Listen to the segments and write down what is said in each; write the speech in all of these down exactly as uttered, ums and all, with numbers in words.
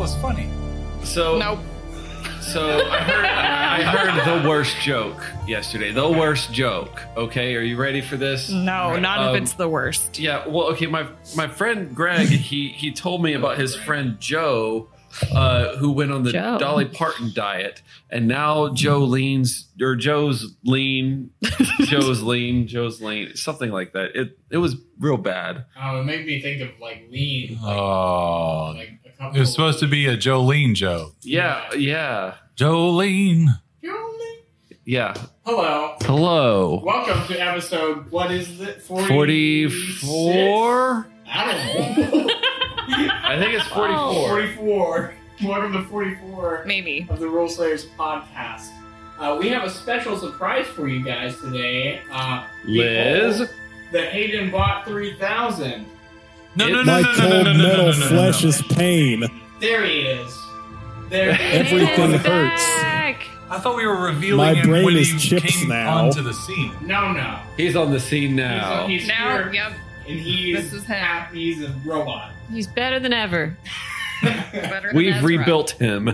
was funny. So Nope. So I heard I heard the worst joke yesterday. The worst joke. Okay, are you ready for this? No, not Um, if it's the worst. Yeah. Well, okay. My my friend Greg, he he told me about his friend Joe, uh, who went on the Joe. Dolly Parton diet, and now Joe leans or Joe's lean, Joe's lean, Joe's lean, something like that. It it was real bad. Oh, it made me think of like lean. Like, Oh, like a couple it was supposed to be a Jolene joke. Yeah. Yeah. Jolene. Yeah. Hello. Hello. Welcome to episode, what is it? Forty-four. I don't know. I think it's forty-four. forty-four. Welcome to forty-four Maybe. of the Role Slayers podcast. Uh, we have a special surprise for you guys today. Uh, Liz. behold, The Hayden Bot three thousand. No, It- no, no, My no, no, cold no, no, no, metal no, no, no, flesh no. is pain. There he is. There he is. Everything It's hurts. back. I thought we were revealing My him brain when is you chips came now. onto the scene. No, no. He's on the scene now. He's, he's Now, here, yep. and he's, This is him. half, he's a robot. He's better than ever. Better than We've Ezra. rebuilt him.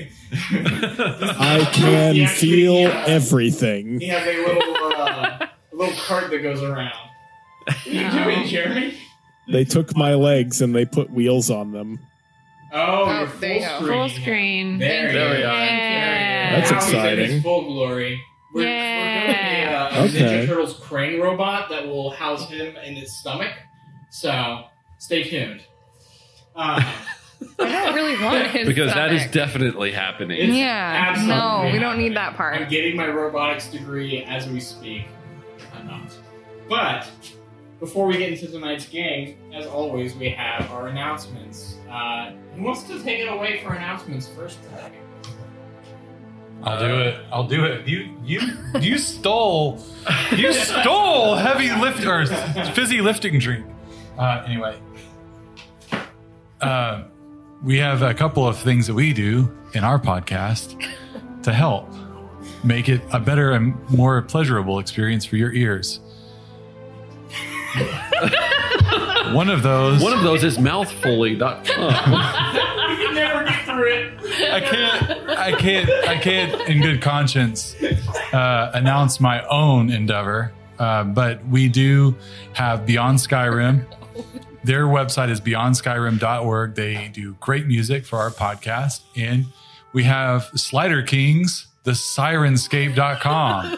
I can He actually, feel uh, everything. He has a little, uh, a little cart that goes around. What are you doing, Jeremy? They took my legs and they put wheels on them. Oh, Oh, you're there you go. full screen. Full screen. There, There we you go. are. Yeah. That's Now he's in exciting. his full glory. We're, we're doing a, uh, a Okay. Ninja Turtles crane robot that will house him in his stomach. So, stay tuned. Um, I don't really want his Because that is stomach. definitely happening. It's Yeah. absolutely No, we don't need happening. that part. I'm getting my robotics degree as we speak. I'm not. But before we get into tonight's game, as always, we have our announcements. Uh, who wants to take it away for announcements first today? I'll do it. I'll do it. You, you, you stole. You stole heavy lift or fizzy lifting drink. Uh, anyway, uh, we have a couple of things that we do in our podcast to help make it a better and more pleasurable experience for your ears. One of those. One of those is mouthfully dot com. We can never get through it. I can't, I can't, I can't, in good conscience, uh, announce my own endeavor. Uh, but we do have Beyond Skyrim. Their website is beyond skyrim dot org. They do great music for our podcast. And we have Slider Kings, the sirenscape dot com.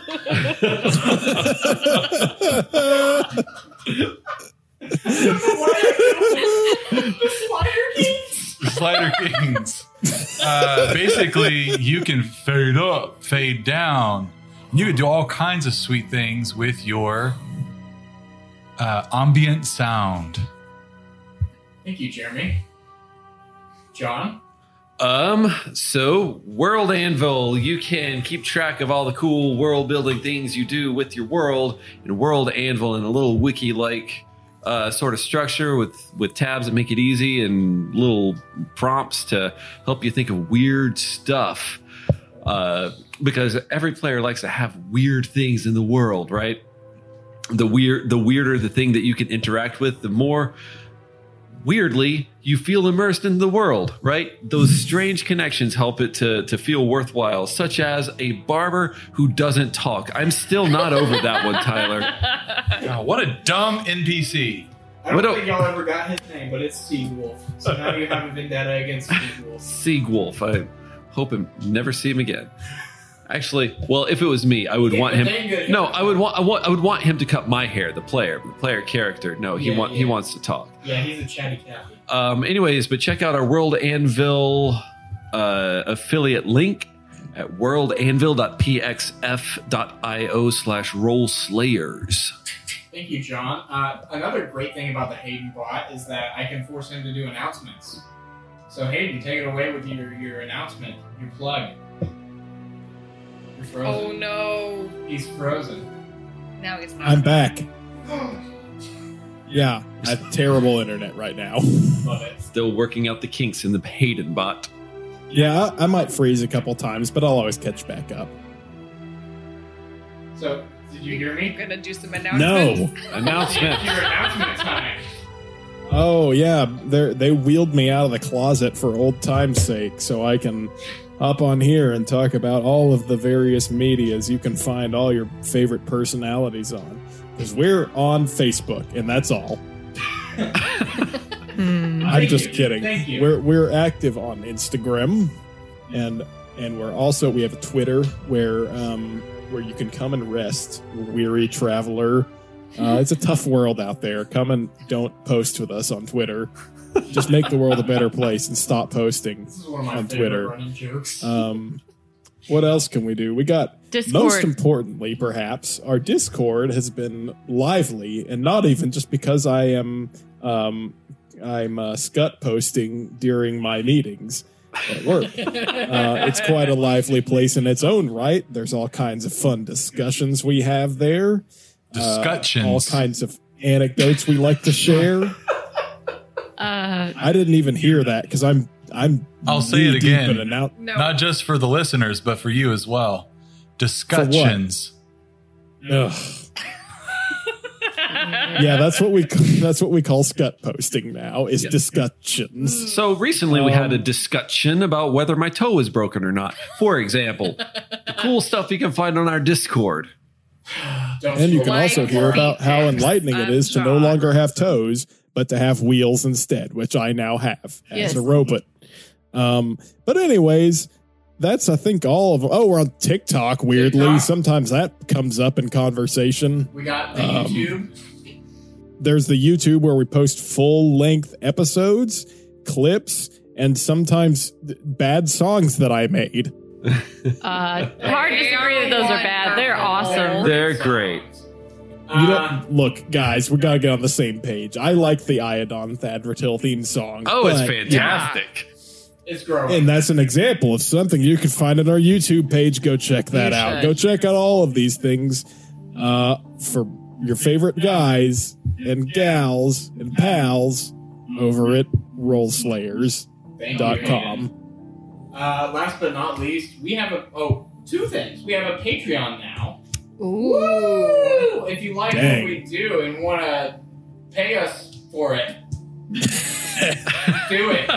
Slider Kings. Uh, basically, you can fade up, fade down. You can do all kinds of sweet things with your uh, ambient sound. Thank you, Jeremy. John? Um, so World Anvil, you can keep track of all the cool world building things you do with your world in World Anvil in a little wiki like uh, sort of structure with, with tabs that make it easy and little prompts to help you think of weird stuff. Uh, because every player likes to have weird things in the world, right? The weird, the weirder the thing that you can interact with, the more weirdly you feel immersed in the world, right? Those strange connections help it to, to feel worthwhile, such as a barber who doesn't talk. I'm still not over that one, Tyler. God, what a dumb N P C. I don't What do- think y'all ever got his name, but it's Seawolf. So now you have a vendetta against Seawolf. Seagwolf. I hope I never see him again. Actually, well, if it was me, I would Yeah, want but him. then you- No, I would want. I want. I would want him to cut my hair. The player, the player character. No, he Yeah, want. He yeah. wants to talk. Yeah, he's a chatty Cathy. Um, anyways, but check out our World Anvil uh, affiliate link at world anvil dot p x f dot i o slash roll slayers. Thank you, John. Uh, another great thing about the Hayden bot is that I can force him to do announcements. So Hayden, take it away with your, your announcement, your plug. You're Oh frozen. no. He's frozen. Now he's not. I'm back. Yeah, I have terrible internet right now. Love it. Still working out the kinks in the Hayden bot. Yeah, I might freeze a couple times, but I'll always catch back up. So, did you hear I'm me? gonna do some announcements. No. Announcement. Your announcement time. Uh, Oh yeah, they they wheeled me out of the closet for old time's sake, so I can hop on here and talk about all of the various medias you can find all your favorite personalities on. Because we're on Facebook, and that's all. I'm Thank just you. kidding. Thank you. We're we're active on Instagram, and and we're also we have a Twitter where um where you can come and rest, weary traveler. Uh, it's a tough world out there. Come and don't post with us on Twitter. Just make the world a better place and stop posting This is one of my on favorite Twitter. running jokes. Um, what else can we do? We got, Discord. most importantly, perhaps, our Discord has been lively, and not even just because I am um, I'm uh, scut posting during my meetings at work. Uh, it's quite a lively place in its own right. There's all kinds of fun discussions we have there. Uh, Discussions. all kinds of anecdotes we like to share. Uh, I didn't even hear that because I'm I'm. I'll say it knee-deep again. in annou- No. Not just for the listeners, but for you as well. Discussions. Ugh. Yeah, that's what we that's what we call scut posting now is discussions. So recently we had a Um, discussion about whether my toe is broken or not. For example, the cool stuff you can find on our Discord. Don't And you can scroll. also Like hear about how recaps enlightening it of is to no John. longer have toes, but to have wheels instead, which I now have as Yes. a robot. Um, but anyways, that's I think all of. Oh, we're on TikTok. Weirdly, TikTok. sometimes that comes up in conversation. We got the Um, YouTube. There's the YouTube where we post full length episodes, clips, and sometimes th- bad songs that I made. uh, hard to disagree that those are bad. They're awesome. They're great. You Um, don't look, guys. We gotta get on the same page. I like the Iodon Thadritil theme song. Oh, it's but- fantastic. it's growing. And that's an example of something you can find on our YouTube page. Go check that You out. should. Go check out all of these things uh, for your favorite guys and gals and pals over at roll slayers Thank dot you, com. Hayden. Uh, last but not least, we have a oh two things. We have a Patreon now. Woo! If you like Dang. what we do and want to pay us for it, do it.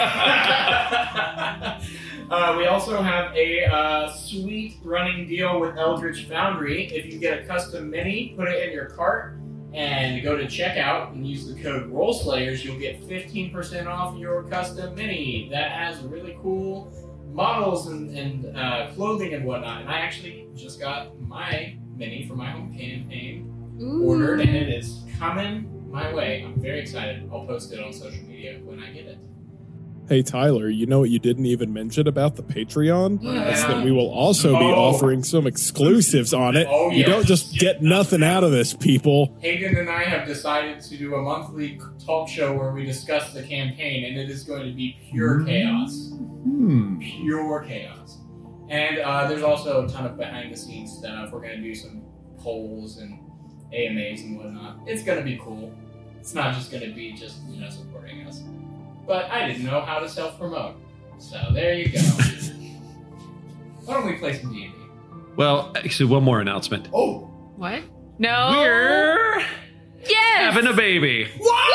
uh, we also have a uh, sweet running deal with Eldritch Foundry. If you get a custom mini, put it in your cart and go to checkout and use the code ROLLSLAYERS, you'll get fifteen percent off your custom mini. That has really cool models and, and uh, clothing and whatnot. And I actually just got my mini for my home campaign ordered, and it is coming my way. I'm very excited. I'll post it on social media when I get it. Hey, Tyler, you know what you didn't even mention about the Patreon? Yeah. Is that we will also be Oh. offering some exclusives on it. Oh, You yes. don't just get nothing out of this, people. Hayden and I have decided to do a monthly talk show where we discuss the campaign, and it is going to be pure chaos. Hmm. Pure chaos. And uh, there's also a ton of behind the scenes stuff. We're going to do some polls and A M As and whatnot. It's going to be cool. It's not just going to be just, you know, supporting us. But I didn't know how to self promote. So there you go. Why don't we play some D and D? Well, actually, one more announcement. Oh! What? No. We're Yes. having a baby.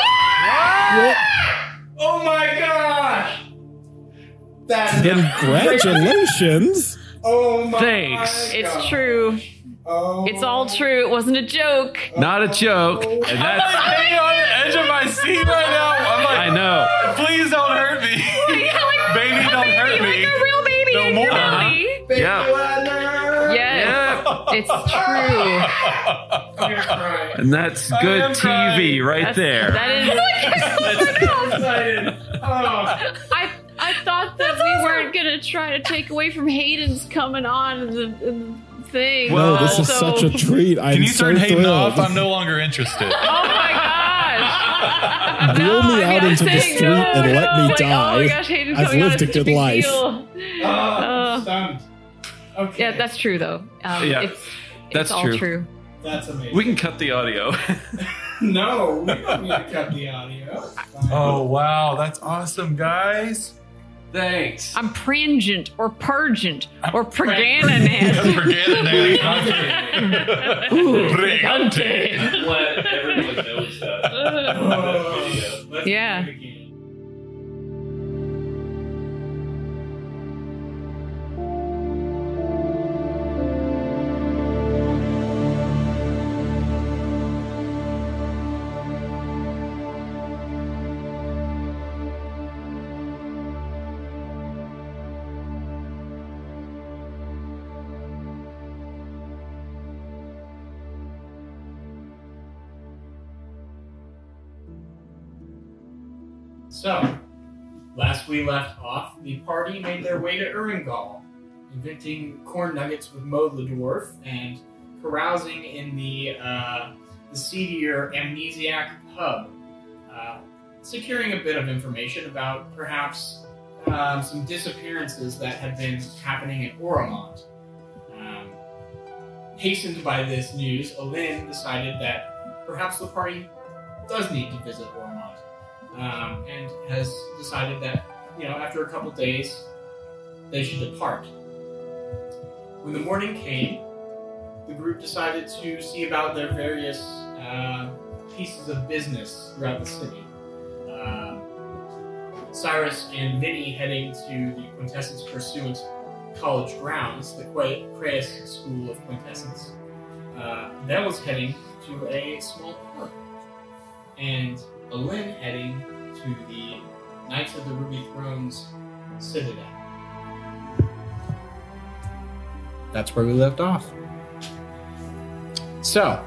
Oh my gosh! That's Congratulations. Oh my Thanks. It's gosh. true. Oh It's all true. It wasn't a joke. Not a joke. And I'm that's, like hanging on the edge of my seat right now. I'm like, I know. please don't hurt me. Yeah, like Baby, a don't baby, hurt like me. a real baby No in your more. belly. Baby Yeah. Ladner. Yes, Yeah. it's true. I'm gonna cry. And that's I good am T V crying. right That's- there. That is. I'm excited. Oh. I I thought that we weren't gonna try to take away from Hayden's coming on in the, in the thing. No, this is So- such a treat. I'm Can you so turn Hayden thrilled. off? I'm no longer interested. Oh my gosh! Wheel me I out mean, I'm into the saying street no, and let no, me like, die. Oh my gosh, Hayden's I've coming on lived is a such good big life. deal. Oh, Uh, stunned. Okay. Yeah, that's true though. Um, Yeah, it's, it's that's all true. true. That's amazing. We can cut the audio. No, we don't need to cut the audio. It's fine. Oh, wow. That's awesome, guys. Thanks. I'm prangent or purgent or That's pregananant. Pregante. Glad everyone knows that. Oh, let's Yeah. do it again. So, last we left off, the party made their way to Erengol, inventing corn nuggets with Mo the dwarf and carousing in the uh, the seedier Amnesiac pub, uh, securing a bit of information about perhaps um, some disappearances that had been happening in Oromont. Um, hastened by this news, Alin decided that perhaps the party does need to visit Oromont. Um, and has decided that, you know, after a couple days, they should depart. When the morning came, the group decided to see about their various uh, pieces of business throughout the city. Um, Cyrus and Vinny heading to the Quintessence Pursuant College grounds, the Qu- Creus School of Quintessence. Uh, Belle was heading to a small park. And Alin heading to the Knights of the Ruby Throne's Citadel. That's where we left off. So,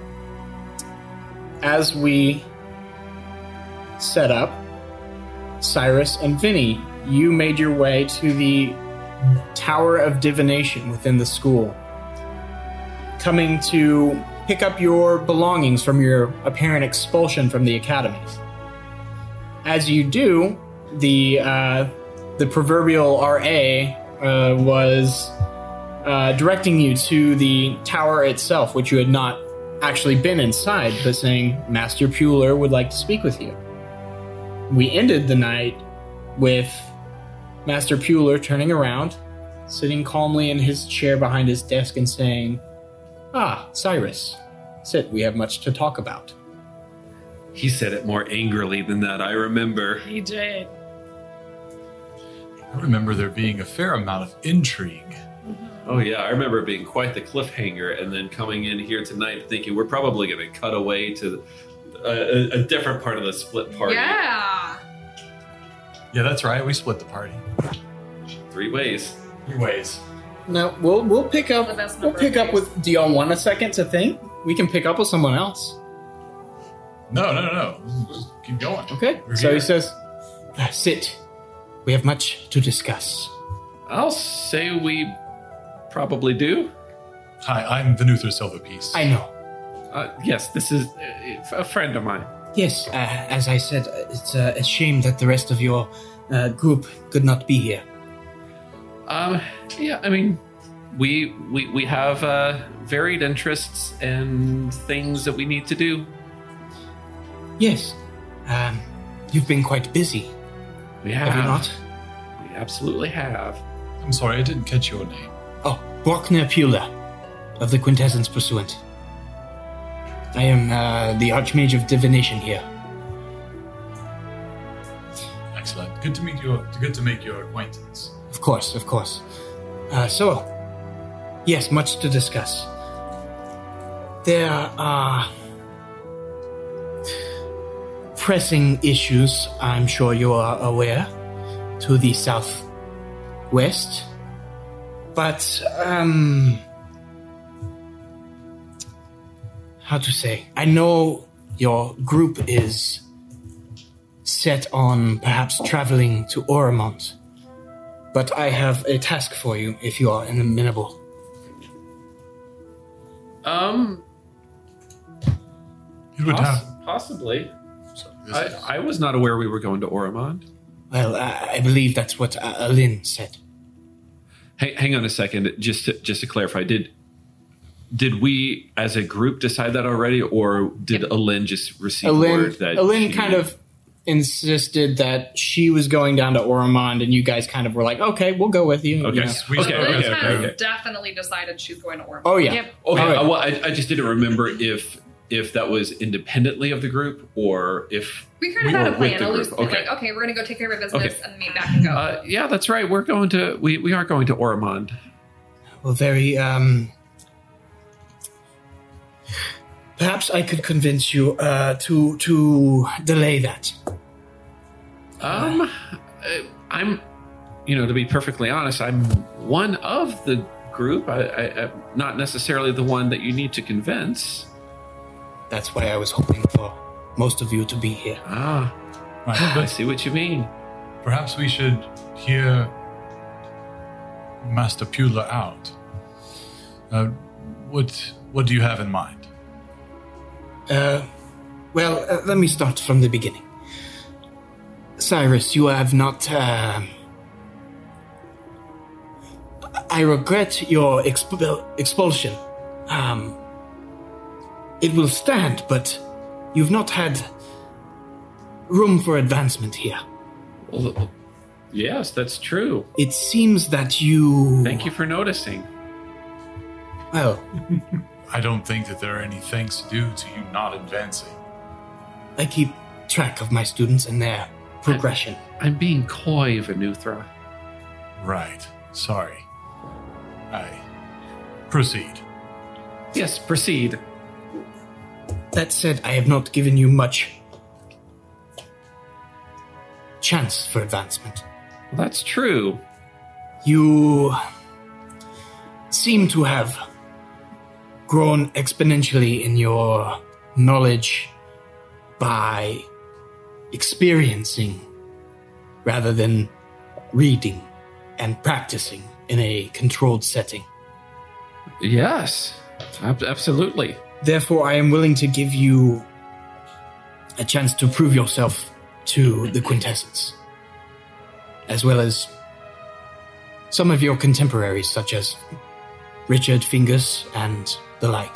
as we set up, Cyrus and Vinny, you made your way to the Tower of Divination within the school, coming to pick up your belongings from your apparent expulsion from the academy. As you do, the uh, the proverbial R A uh, was uh, directing you to the tower itself, which you had not actually been inside, but saying Master Puler would like to speak with you. We ended the night with Master Puler turning around, sitting calmly in his chair behind his desk and saying, "Ah, Cyrus, sit, we have much to talk about." He said it more angrily than that, I remember. He did. I remember there being a fair amount of intrigue. Oh yeah, I remember it being quite the cliffhanger, and then coming in here tonight thinking we're probably going to cut away to a, a, a different part of the split party. Yeah. Yeah, that's right. We split the party. Three ways. Three ways. No, we'll we'll pick up. The best We'll number pick of up with. Do y'all want a second to think? We can pick up with someone else. No, no, no, no. Just keep going. Okay. We're so here. he says, "Ah, "Sit. We have much to discuss." I'll say we probably do. Hi, I'm Venuther Silverpiece. I know. Uh, yes, this is uh, a friend of mine. Yes, uh, as I said, it's uh, a shame that the rest of your uh, group could not be here. Um, yeah, I mean, we we we have uh, varied interests and things that we need to do. Yes, um, you've been quite busy, We have, have, you not? We absolutely have. I'm sorry, I didn't catch your name. Oh, Borkner Pula of the Quintessence Pursuant. I am uh, the Archmage of Divination here. Excellent. Good to meet you. Good to make your acquaintance. Of course, of course. Uh, so, yes, much to discuss. There are pressing issues, I'm sure you are aware, to the southwest. But, um... how to say? I know your group is set on perhaps traveling to Oromont, but I have a task for you if you are amenable. Um, It would poss- have. possibly. Sorry, this I, is- I was not aware we were going to Oromont. Well, I, I believe that's what uh, Alin said. Hang, hang on a second, just to, just to clarify. Did did we, as a group, decide that already, or did Alin just receive Alin, word that Alin she- kind of insisted that she was going down to Oromond, and you guys kind of were like, "Okay, we'll go with you." Okay. you know. We Okay, spoke okay, as a okay, group. okay. definitely decided she's going to Orm. Oh yeah. Yep. Okay, All right. uh, well, I, I just didn't remember if if that was independently of the group or if. We kind of We had were a plan, with the a loose group. plan, Okay. like, okay, we're going to go take care of our business Okay. and meet back and go. Uh, yeah, that's right. We're going to. We, we are going to Oromond. Well, very. Um, perhaps I could convince you uh, to to delay that. Um, uh, I'm, you know, to be perfectly honest, I'm one of the group. I, I, I'm not necessarily the one that you need to convince. That's why I was hoping for most of you to be here. Ah, Right, I but see what you mean. perhaps we should hear Master Pula out. Uh, what what do you have in mind? Uh, well, uh, let me start from the beginning. Cyrus, you have not. Uh, I regret your expel- expulsion. Um, it will stand, but you've not had room for advancement here. Well, yes, that's true. It seems that you. Thank you for noticing. Well, I don't think that there are any thanks to do to you not advancing. I keep track of my students and their progression. I'm being coy, Venuthra. Right. Sorry. I proceed. Yes, proceed. That said, I have not given you much chance for advancement. Well, that's true. You seem to have grown exponentially in your knowledge by experiencing rather than reading and practicing in a controlled setting. Yes, ab- absolutely. Therefore, I am willing to give you a chance to prove yourself to the Quintessence, as well as some of your contemporaries, such as Richard Fingus and the like.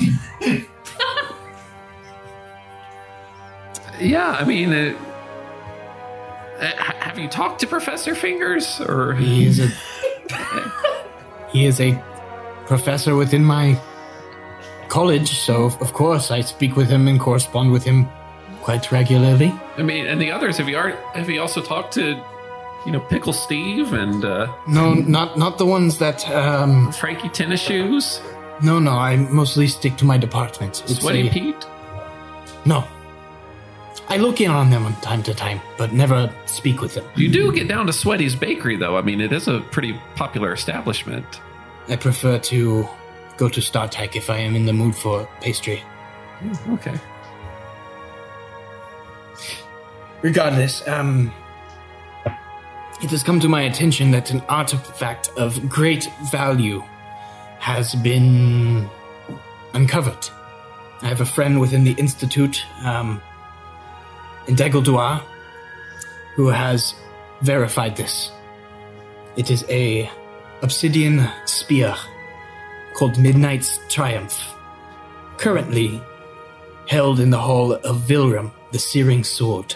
Yeah, I mean, uh, uh, ha- have you talked to Professor Fingers, or He is a he is a professor within my college, so of course I speak with him and correspond with him quite regularly. I mean, and the others? Have you already, have you also talked to, you know, Pickle Steve and uh, No, not not the ones that. Um, Frankie Tennis Shoes, no, no, I mostly stick to my department. It's Sweaty a- Pete? No, I look in on them from time to time, but never speak with them. You do get down to Sweaty's Bakery, though. I mean, it is a pretty popular establishment. I prefer to go to StarTech if I am in the mood for pastry. Okay. Regardless, um, it has come to my attention that an artifact of great value has been uncovered. I have a friend within the Institute, um, in Dageldoir, who has verified this. It is a obsidian spear called Midnight's Triumph, currently held in the hall of Vilram, the Searing Sword,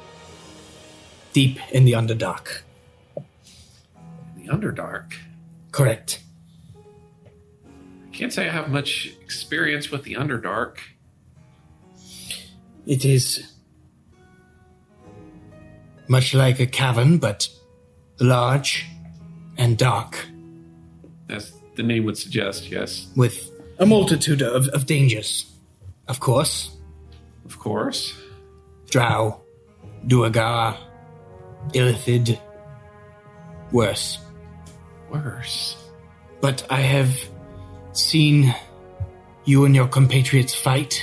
deep in the Underdark. The Underdark. Correct. Can't say I have much experience with the Underdark. It is much like a cavern, but large and dark, As the name would suggest, yes. with a multitude of, of dangers. Of course, Of course. Drow, Duergar, Illithid, worse. Worse. But I have seen you and your compatriots fight,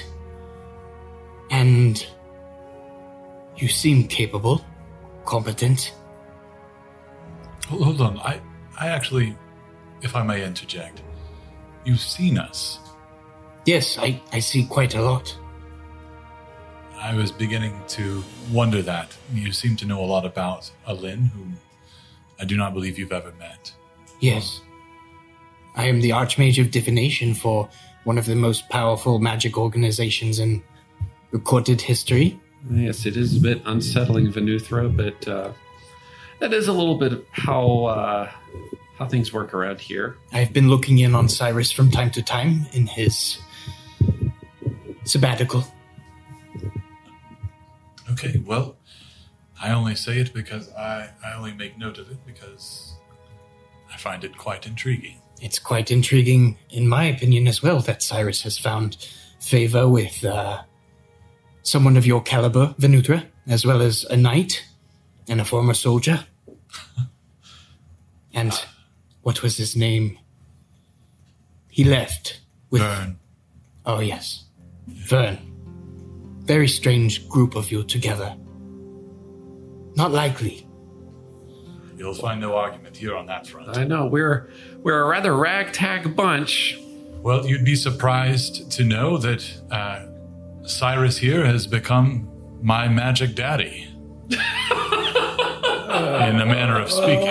and you seem capable, competent. Hold, hold on. I, I actually, if I may interject, you've seen us. Yes, I, I see quite a lot. I was beginning to wonder that. You seem to know a lot about Alin, whom I do not believe you've ever met. Yes. I am the Archmage of Divination for one of the most powerful magic organizations in recorded history. Yes, it is a bit unsettling, Venuthra, but uh, that is a little bit of how uh, how things work around here. I've been looking in on Cyrus from time to time in his sabbatical. Okay, well, I only say it because I, I only make note of it because I find it quite intriguing. It's quite intriguing, in my opinion, as well, that Cyrus has found favor with uh, someone of your caliber, Venuthra, as well as a knight and a former soldier. And what was his name? He left with... Vern. Oh, yes. Vern. Very strange group of you together. Not likely. You'll find no argument here on that front. I know, we're we're a rather ragtag bunch. Well, you'd be surprised to know that uh, Cyrus here has become my magic daddy. In a manner of speaking.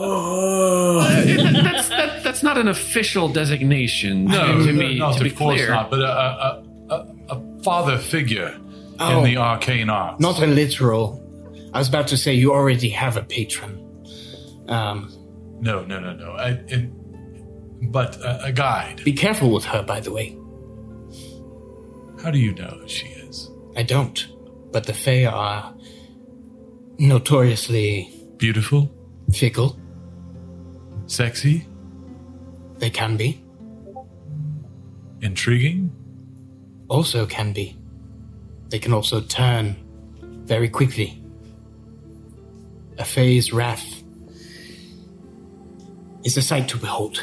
Uh, that's, that, that's not an official designation No, to, to be, no, to be of course clear. not, but a, a, a, a father figure Oh. in the arcane arts. Not a literal. I was about to say you already have a patron. Um, No, no, no, no. I, it, but a, a guide. be careful with her, by the way. How do you know who she is? I don't. But the Fae are notoriously Beautiful? fickle. Sexy? They can be. Intriguing? Also can be. They can also turn very quickly. A Fae's wrath is a sight to behold.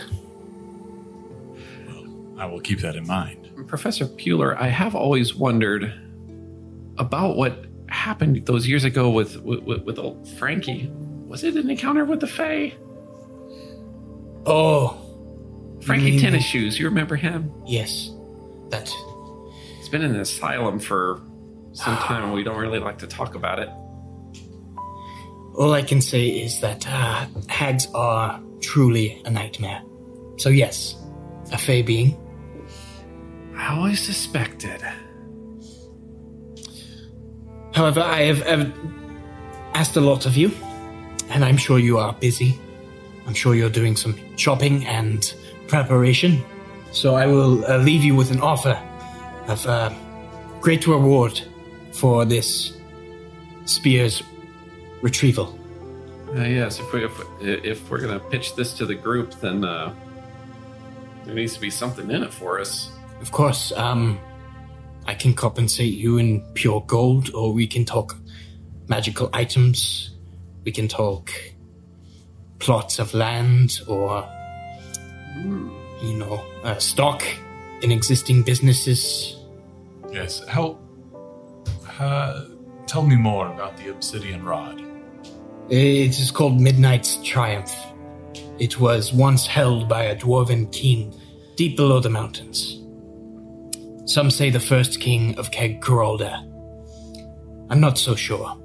I will keep that in mind. Professor Pueller, I have always wondered about what happened those years ago with, with, with old Frankie. Was it an encounter with the Fae? Oh, Frankie Mm. Tennis Shoes, you remember him? yes. That. He's been in an asylum for some time. We don't really like to talk about it. All I can say is that uh, hags are truly a nightmare. So yes, a Fae being. I always suspected. However, I have, have asked a lot of you, and I'm sure you are busy. I'm sure you're doing some shopping and preparation. So I will uh, leave you with an offer of uh, great reward for this spear's retrieval. Uh, yes, if, we, if, if we're going to pitch this to the group, then uh, there needs to be something in it for us. Of course, um, I can compensate you in pure gold, or we can talk magical items. We can talk plots of land, or, you know, uh, stock in existing businesses. Yes. How? Uh, tell me more about the obsidian rod. It is called Midnight's Triumph. It was once held by a dwarven king deep below the mountains. Some say the first king of Keg Geralda. I'm not so sure.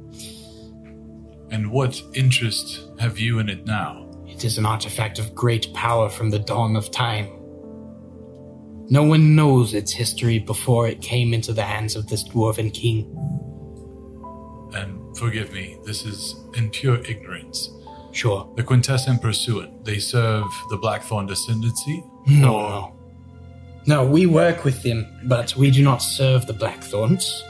And what interest have you in it now? It is an artifact of great power from the dawn of time. No one knows its history before it came into the hands of this dwarven king. And forgive me, this is in pure ignorance. Sure. The Quintessent Pursuant, they serve the Blackthorn Descendancy? No, Or- no. No, we work with them, but we do not serve the Blackthorns.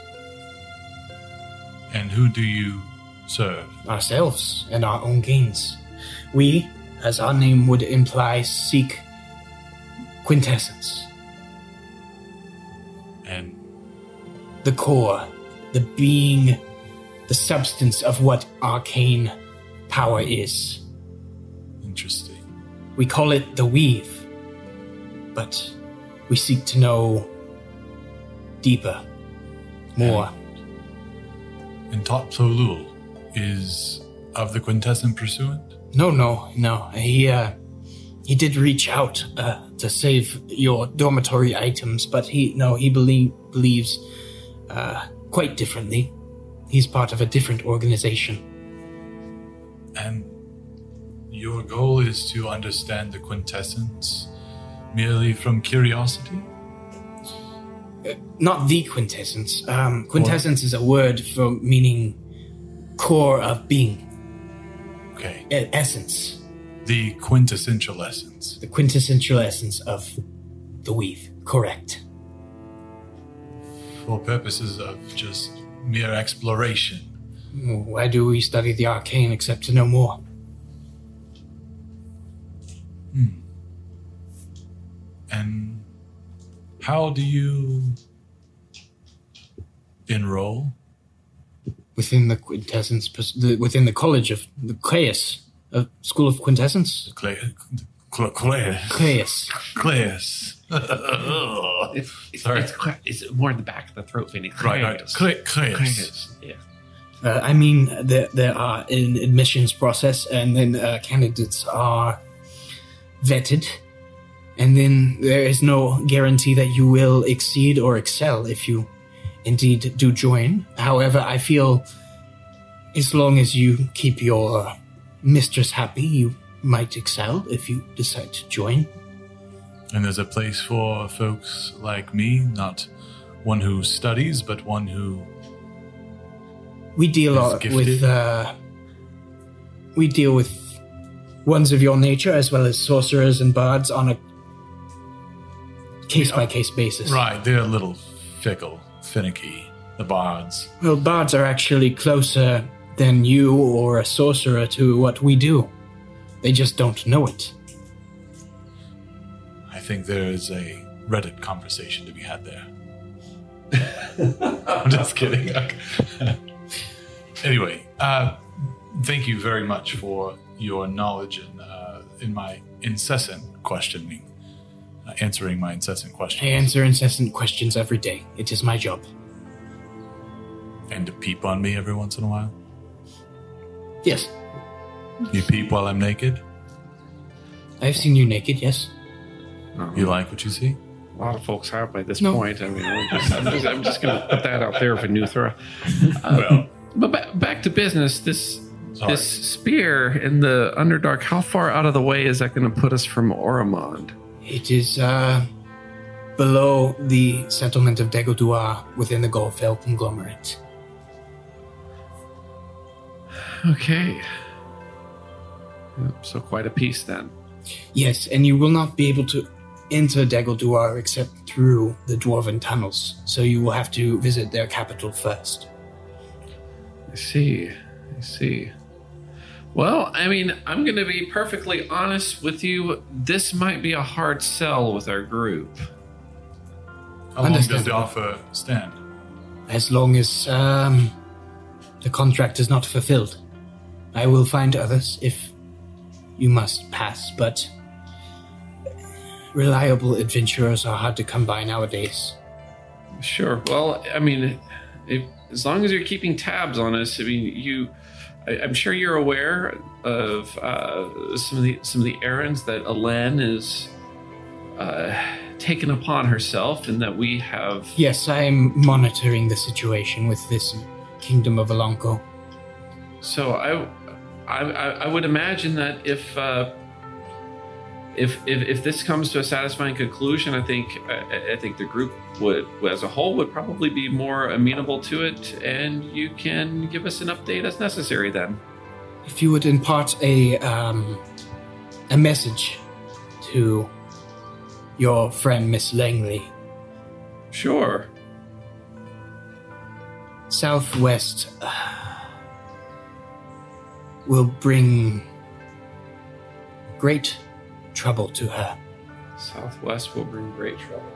And who do you serve? Ourselves and our own gains. We, as our name would imply, seek quintessence. And The core, the being, the substance of what arcane power is. interesting. We call it the weave, but we seek to know deeper, more. And Tot Tolul is of the Quintessent Pursuant? No, no, no. He, uh, he did reach out uh, to save your dormitory items, but he, no, he belie- believes uh, quite differently. He's part of a different organization. And your goal is to understand the quintessence merely from curiosity? not the quintessence. Um, quintessence is a word for meaning core of being, Okay. e- essence, The quintessential essence. the quintessential essence of the weave. Correct. For purposes of just mere exploration. Why do we study the arcane except to know more? And how do you enroll? Within the quintessence, pers- the, within the college of the Claes, uh, School of Quintessence? Clay, Cl- Clay, Claes. Claes. It's, it's, Sorry. it's, cla- it's more in the back of the throat, Vinny. Right, right. Clay, Claes. Claes. Yeah. Uh, I mean, there, there are an admissions process, and then uh, candidates are vetted, and then there is no guarantee that you will exceed or excel if you indeed do join. However, I feel as long as you keep your mistress happy, you might excel if you decide to join. And there's a place for folks like me, not one who studies, but one who. We deal Is uh, gifted? with uh, we deal with ones of your nature as well as sorcerers and bards on a case by case basis. Right, they're a little fickle, finicky, the bards. Well, bards are actually closer than you or a sorcerer to what we do. They just don't know it. I think there is a Reddit conversation to be had there. I'm just kidding. Anyway, uh, thank you very much for your knowledge and uh, in my incessant questioning, uh, answering my incessant I questions, answer incessant questions every day. It is my job. and to peep on me every once in a while. Yes, You peep while I'm naked. I've seen you naked, yes. You like what you see? A lot of folks have by this No. point. I mean, we're just, I'm just, I'm just going to put that out there for Nuthra. Uh, Well, but ba- back to business. This Sorry. this spear in the Underdark. How far out of the way is that going to put us from Oromond? It is uh, below the settlement of Degoduar within the Golfell conglomerate. Okay. Yep, so quite a piece then. Yes, and you will not be able to enter Degoduar except through the Dwarven tunnels, so you will have to visit their capital first. I see. I see. Well, I mean, I'm going to be perfectly honest with you. This might be a hard sell with our group. how long does the Understandable. offer stand? As long as um, the contract is not fulfilled. I will find others if you must pass, but reliable adventurers are hard to come by nowadays. Sure. Well, I mean, if, as long as you're keeping tabs on us, I mean, you. I, I'm sure you're aware of uh, some of the some of the errands that Alen is uh, taken upon herself, and that we have. Yes, I am monitoring the situation with this Kingdom of Alanko. So I, I, I would imagine that if, uh, if if if this comes to a satisfying conclusion, I think I, I think the group would, as a whole, would probably be more amenable to it, and you can give us an update as necessary. Then, If you would impart a um, a message to your friend Miss Langley, sure. Southwest uh, will bring great trouble to her. Southwest will bring great trouble.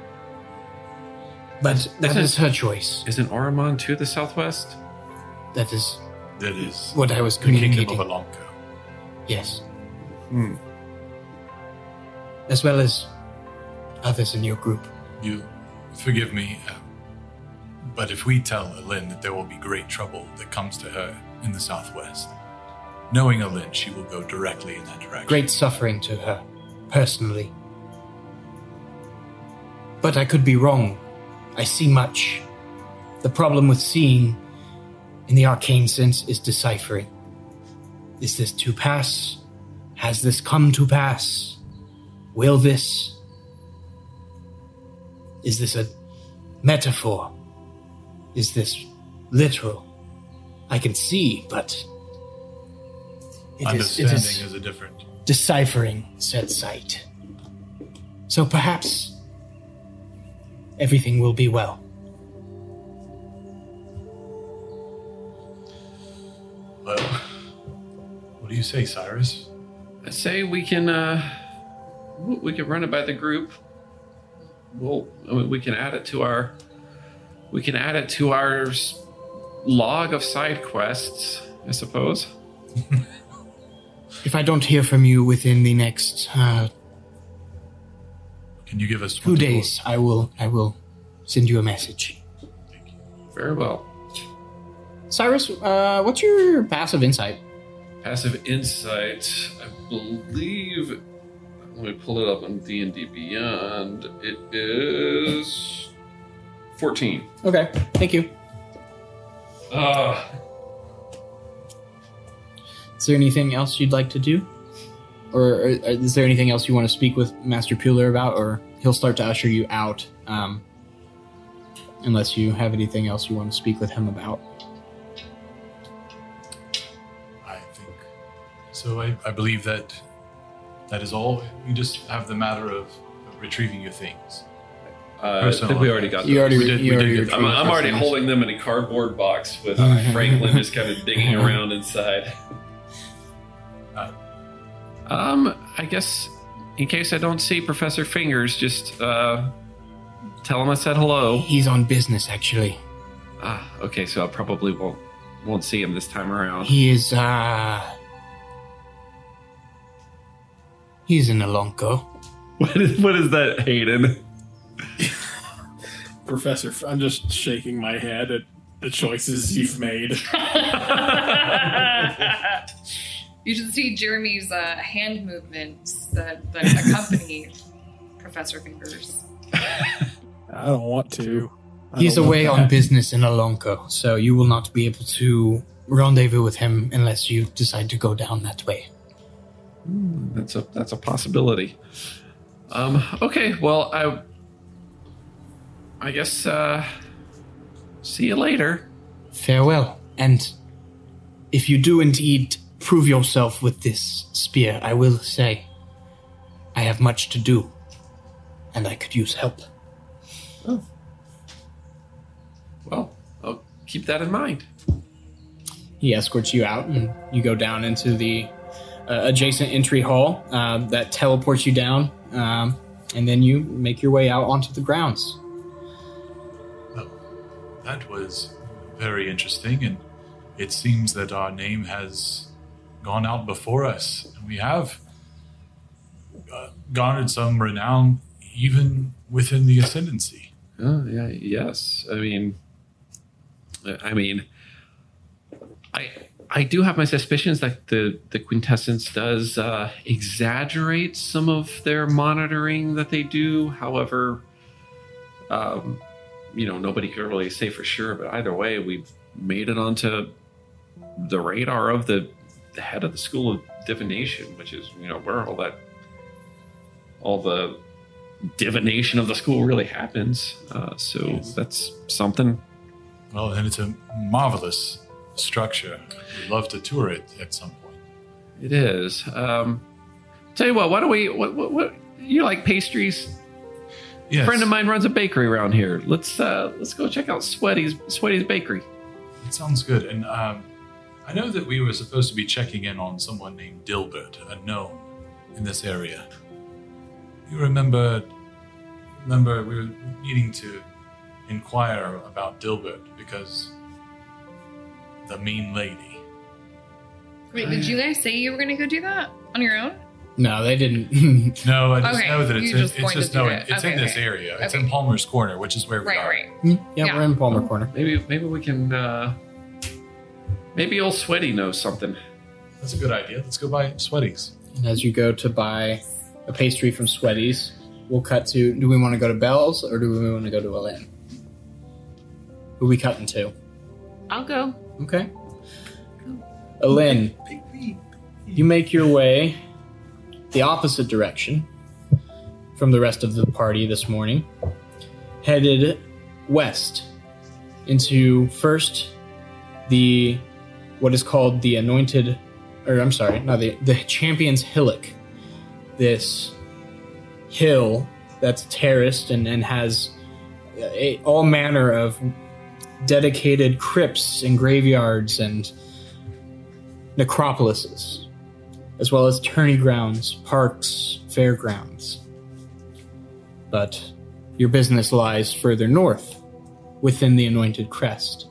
But that Isn't- is her choice. Isn't Oromon to the southwest? That is That is what I was the kingdom communicating. of Alonco. Yes. Hmm. As well as others in your group. You forgive me, uh, but if we tell Alin that there will be great trouble that comes to her in the southwest, knowing Alin, she will go directly in that direction. Great suffering to her, personally. But I could be wrong. I see much. The problem with seeing in the arcane sense is deciphering. Is this to pass? Has this come to pass? Will this? Is this a metaphor? Is this literal? I can see, but it is, Understanding it is is a different. deciphering said sight. So perhaps everything will be well. Well, what do you say, Cyrus? I say we can uh, we can run it by the group. Well, I mean, we can add it to our we can add it to our s- log of side quests, I suppose. If I don't hear from you within the next uh, Can you give us two twenty-four? days, I will I will send you a message. Very well. Cyrus, uh, what's your passive insight? Passive insight, I believe. Let me pull it up on D and D Beyond. It is fourteen. Okay, thank you. Uh, Is there anything else you'd like to do? Or, or is there anything else you want to speak with Master Puler about? Or he'll start to usher you out, um, unless you have anything else you want to speak with him about. I think so. I, I believe that that is all. You just have the matter of retrieving your things. uh, I think we already got You those. already, We did- you we already did get I'm, I'm already things. holding them in a cardboard box with Uh-huh. Franklin just kind of digging around inside. Uh, Um, I guess in case I don't see Professor Fingers, just uh, tell him I said hello. He's on business, actually. Ah, okay, so I probably won't won't see him this time around. He is, uh... He's in Alonco. What is what is that, Hayden? Professor, F- I'm just shaking my head at the choices you've made. You should see Jeremy's uh, hand movements that, that accompany Professor Fingers. I don't want to. I He's don't want away that. on business in Alonco, so you will not be able to rendezvous with him unless you decide to go down that way. That's a that's a possibility. Um, okay, well I I guess uh, see you later. Farewell. And if you do indeed prove yourself with this spear, I will say I have much to do, and I could use help. Well, I'll keep that in mind. He escorts you out, and you go down into the uh, adjacent entry hall uh, that teleports you down, um, and then you make your way out onto the grounds. Well, that was very interesting, and it seems that our name has gone out before us, and we have uh, garnered some renown even within the Ascendancy. Oh, yeah, yes. I mean, I mean, I I do have my suspicions that the the Quintessence does uh, exaggerate some of their monitoring that they do. However, um, you know, nobody could really say for sure. But either way, we've made it onto the radar of the, the head of the School of Divination, which is, you know, where all that all the divination of the school really happens. Uh, so Yes. that's something. Well, and it's a marvelous structure. We'd love to tour it at some point. It is. Um, tell you what, why don't we? What, what, what you like pastries? Yes. A friend of mine runs a bakery around here. Let's uh, let's go check out Sweaty's Sweaty's Bakery. It sounds good. And um, I know that we were supposed to be checking in on someone named Dilbert, a gnome, in this area. You remember? Remember, we were needing to inquire about Dilbert because the mean lady. Wait, did you guys say you were going to go do that on your own? No, they didn't. No, I just Okay, know that it's you in, just it's pointed just to no, it. it's in Okay, this okay. area. It's Okay. in Palmer's Corner, which is where we Right, are. right. yeah, Yeah. we're in Palmer Corner. Maybe maybe we can. Uh, maybe old Sweaty knows something. That's a good idea. Let's go buy Sweaties. And as you go to buy a pastry from Sweaty's, we'll cut to, do we want to go to Bell's or do we want to go to Alain? Who we cutting to? I'll go. Okay. Alain, you make your way the opposite direction from the rest of the party this morning, headed west into first the what is called the Anointed, or I'm sorry, not the the Champion's Hillock. This hill that's terraced and, and has a, all manner of dedicated crypts and graveyards and necropolises, as well as tourney grounds, parks, fairgrounds. But your business lies further north, within the Anointed Crest.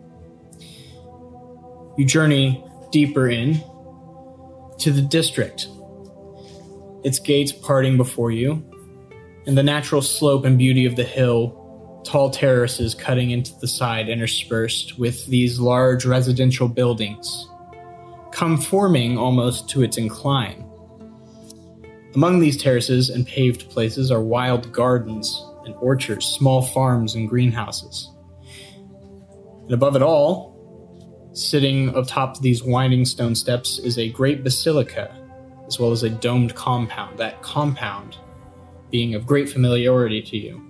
You journey deeper in to the district, its gates parting before you, and the natural slope and beauty of the hill, tall terraces cutting into the side interspersed with these large residential buildings, conforming almost to its incline. Among these terraces and paved places are wild gardens and orchards, small farms and greenhouses. And above it all, sitting atop these winding stone steps, is a great basilica, as well as a domed compound, that compound being of great familiarity to you.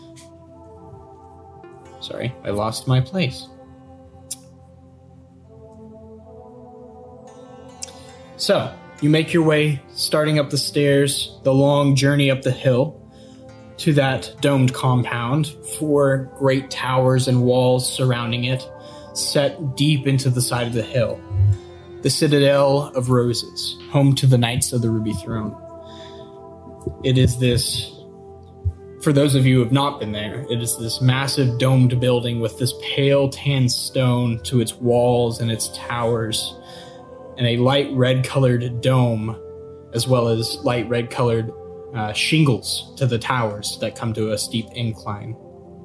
Sorry, I lost my place. So, you make your way, starting up the stairs, the long journey up the hill, to that domed compound, four great towers and walls surrounding it, set deep into the side of the hill. The Citadel of Roses, home to the Knights of the Ruby Throne. It is this, for those of you who have not been there, it is this massive domed building with this pale tan stone to its walls and its towers, and a light red-colored dome, as well as light red-colored uh, shingles to the towers that come to a steep incline.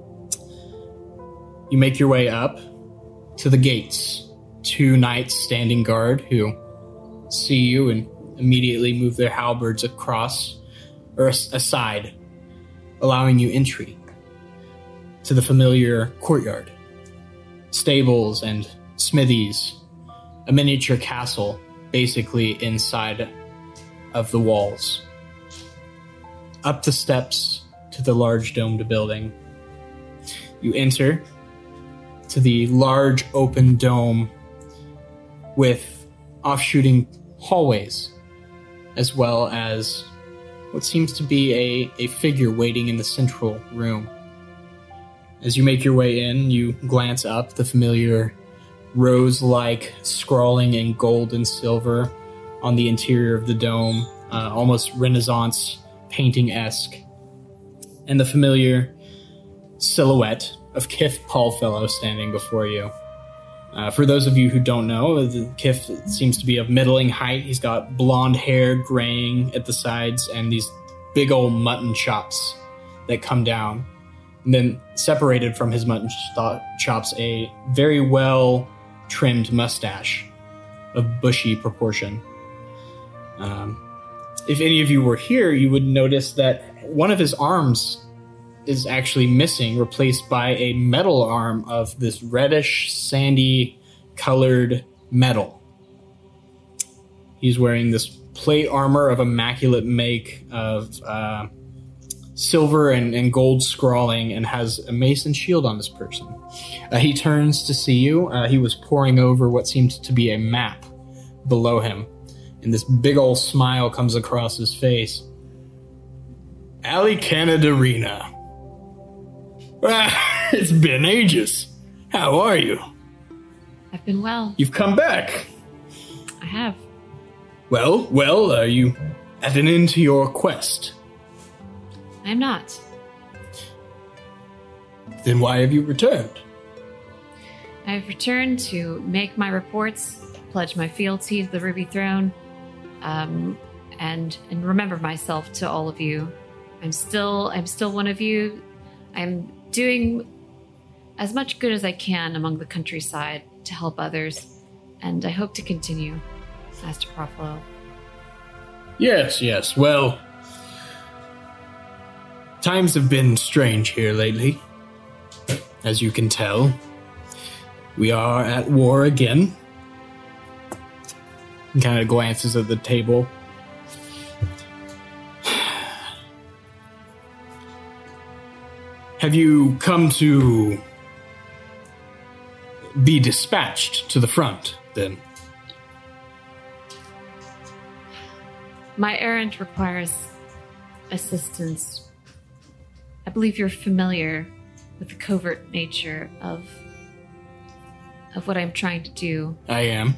You make your way up to the gates. Two knights standing guard who see you and immediately move their halberds across, or as- aside, allowing you entry to the familiar courtyard. Stables and smithies, a miniature castle basically inside of the walls. Up the steps to the large domed building. You enter to the large open dome with offshooting hallways, as well as what seems to be a, a figure waiting in the central room. As you make your way in, you glance up the familiar rose-like scrawling in gold and silver on the interior of the dome, uh, almost Renaissance painting-esque, and the familiar silhouette of Kith Paulfellow standing before you. Uh, for those of you who don't know, Kith seems to be of middling height. He's got blonde hair graying at the sides and these big old mutton chops that come down. And then separated from his mutton ch- chops, a very well trimmed mustache of bushy proportion. Um, if any of you were here, you would notice that one of his arms is actually missing, replaced by a metal arm of this reddish, sandy colored metal. He's wearing this plate armor of immaculate make of uh, silver and, and gold scrawling, and has a mason shield on this person. Uh, he turns to see you. Uh, he was poring over what seemed to be a map below him, and this big old smile comes across his face. Alicana Darina. Ah, it's been ages. How are you? I've been well. You've come back. I have. Well, well, are you at an end to your quest? I am not. Then why have you returned? I have returned to make my reports, pledge my fealty to the Ruby Throne, um, and and remember myself to all of you. I'm still I'm still one of you. I'm doing as much good as I can among the countryside to help others, and I hope to continue, Master Profilo. Yes, yes. Well, times have been strange here lately. As you can tell, we are at war again. He kind of glances at the table. Have you come to be dispatched to the front, then? My errand requires assistance. I believe you're familiar with the covert nature of of what I'm trying to do. I am.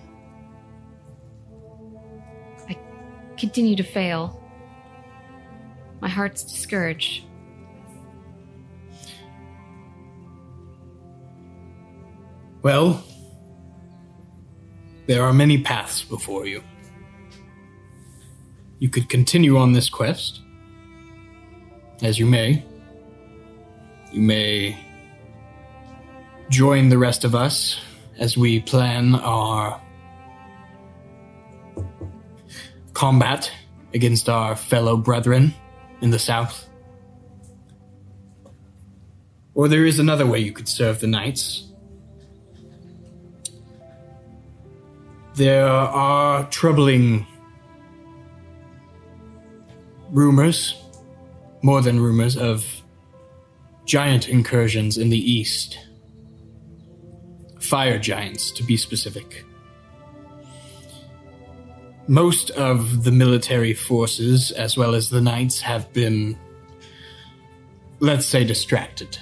I continue to fail. My heart's discouraged. Well, there are many paths before you. You could continue on this quest, as you may. You may join the rest of us as we plan our combat against our fellow brethren in the south. Or there is another way you could serve the knights. There are troubling rumors, more than rumors, of giant incursions in the east. Fire giants, to be specific. Most of the military forces, as well as the knights, have been, let's say, distracted.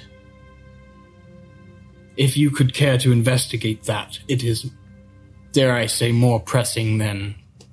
If you could care to investigate that, it is, dare I say, more pressing than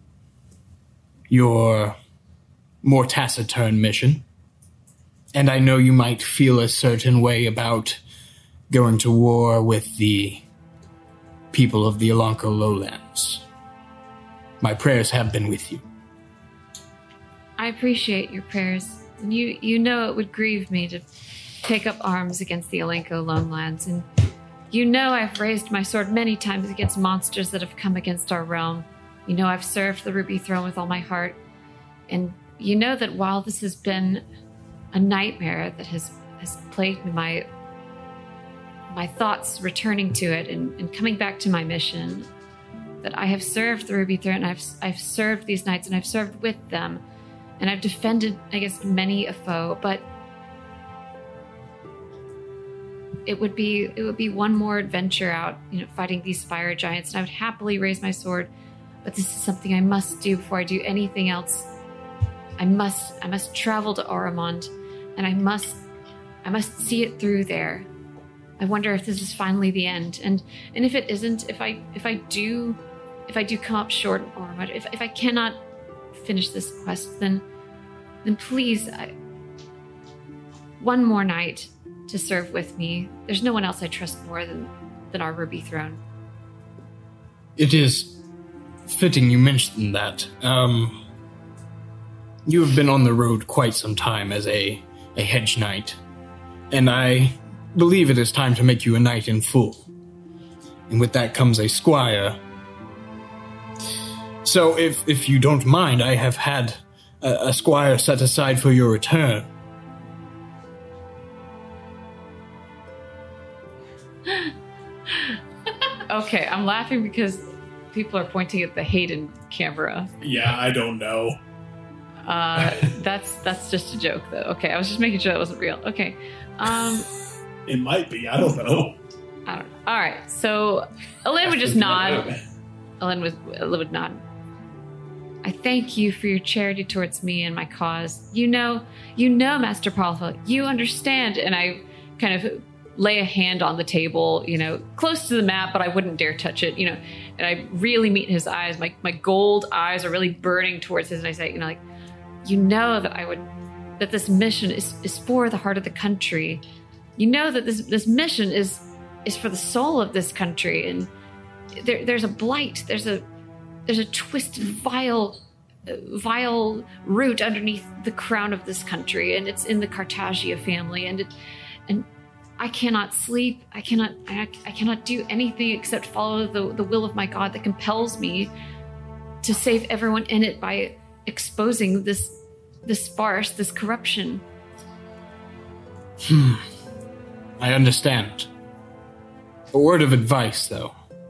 your more taciturn mission. And I know you might feel a certain way about going to war with the people of the Elanco lowlands. My prayers have been with you. I appreciate your prayers. And you, you know it would grieve me to take up arms against the Elanco lowlands. And you know I've raised my sword many times against monsters that have come against our realm. You know I've served the Ruby Throne with all my heart. And you know that while this has been a nightmare that has, has plagued my my thoughts returning to it and, and coming back to my mission, that I have served the Ruby Throne, and I've, I've served these knights, and I've served with them, and I've defended against many a foe, but it would be it would be one more adventure out, you know, fighting these fire giants, and I would happily raise my sword, but this is something I must do before I do anything else. I must I must travel to Oromont, and I must I must see it through there. I wonder if this is finally the end, and and if it isn't, if I if I do if I do come up short in Oromont, if if I cannot finish this quest, then then please, I, one more night to serve with me. There's no one else I trust more than than our Ruby Throne. It is fitting you mentioned that. Um, you have been on the road quite some time as a, a hedge knight, and I believe it is time to make you a knight in full. And with that comes a squire. So if, if you don't mind, I have had a, a squire set aside for your return. Okay, I'm laughing because people are pointing at the Hayden camera. Yeah, I don't know. Uh, that's that's just a joke, though. Okay, I was just making sure that wasn't real. Okay, um, It might be. I don't know. I don't know. All right, so Elaine would just nod. Elaine would, Elaine would nod. I thank you for your charity towards me and my cause. You know, you know, Master Paulfeld, you understand, and I kind of lay a hand on the table, you know, close to the map, but I wouldn't dare touch it, you know, and I really meet his eyes. My my gold eyes are really burning towards his, and I say, you know, like, you know that I would, that this mission is, is for the heart of the country. You know that this this mission is is for the soul of this country, and there there's a blight, there's a there's a twisted, vile, vile root underneath the crown of this country, and it's in the Cartagia family, and it, and I cannot sleep, I cannot I, I cannot do anything except follow the the will of my God that compels me to save everyone in it by exposing this this farce, this corruption. Hmm. I understand. A word of advice, though.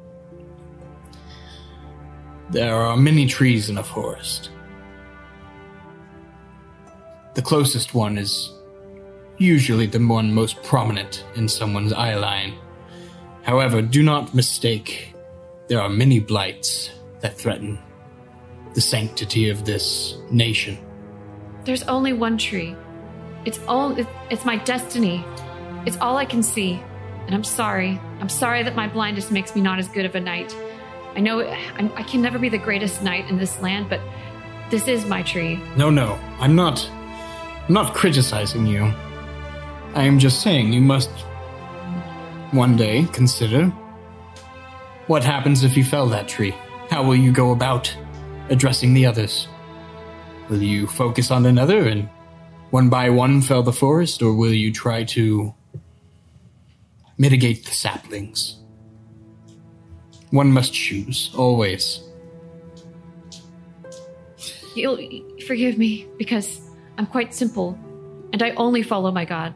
There are many trees in a forest. The closest one is usually the one most prominent in someone's eye line. However, do not mistake, there are many blights that threaten the sanctity of this nation. There's only one tree. It's all. It, it's my destiny. It's all I can see. And I'm sorry. I'm sorry that my blindness makes me not as good of a knight. I know I'm, I can never be the greatest knight in this land, but this is my tree. No, no, I'm not. I'm not criticizing you. I am just saying you must one day consider what happens if you fell that tree. How will you go about addressing the others? Will you focus on another and one by one fell the forest, or will you try to mitigate the saplings? One must choose, always. You'll forgive me, because I'm quite simple, and I only follow my God.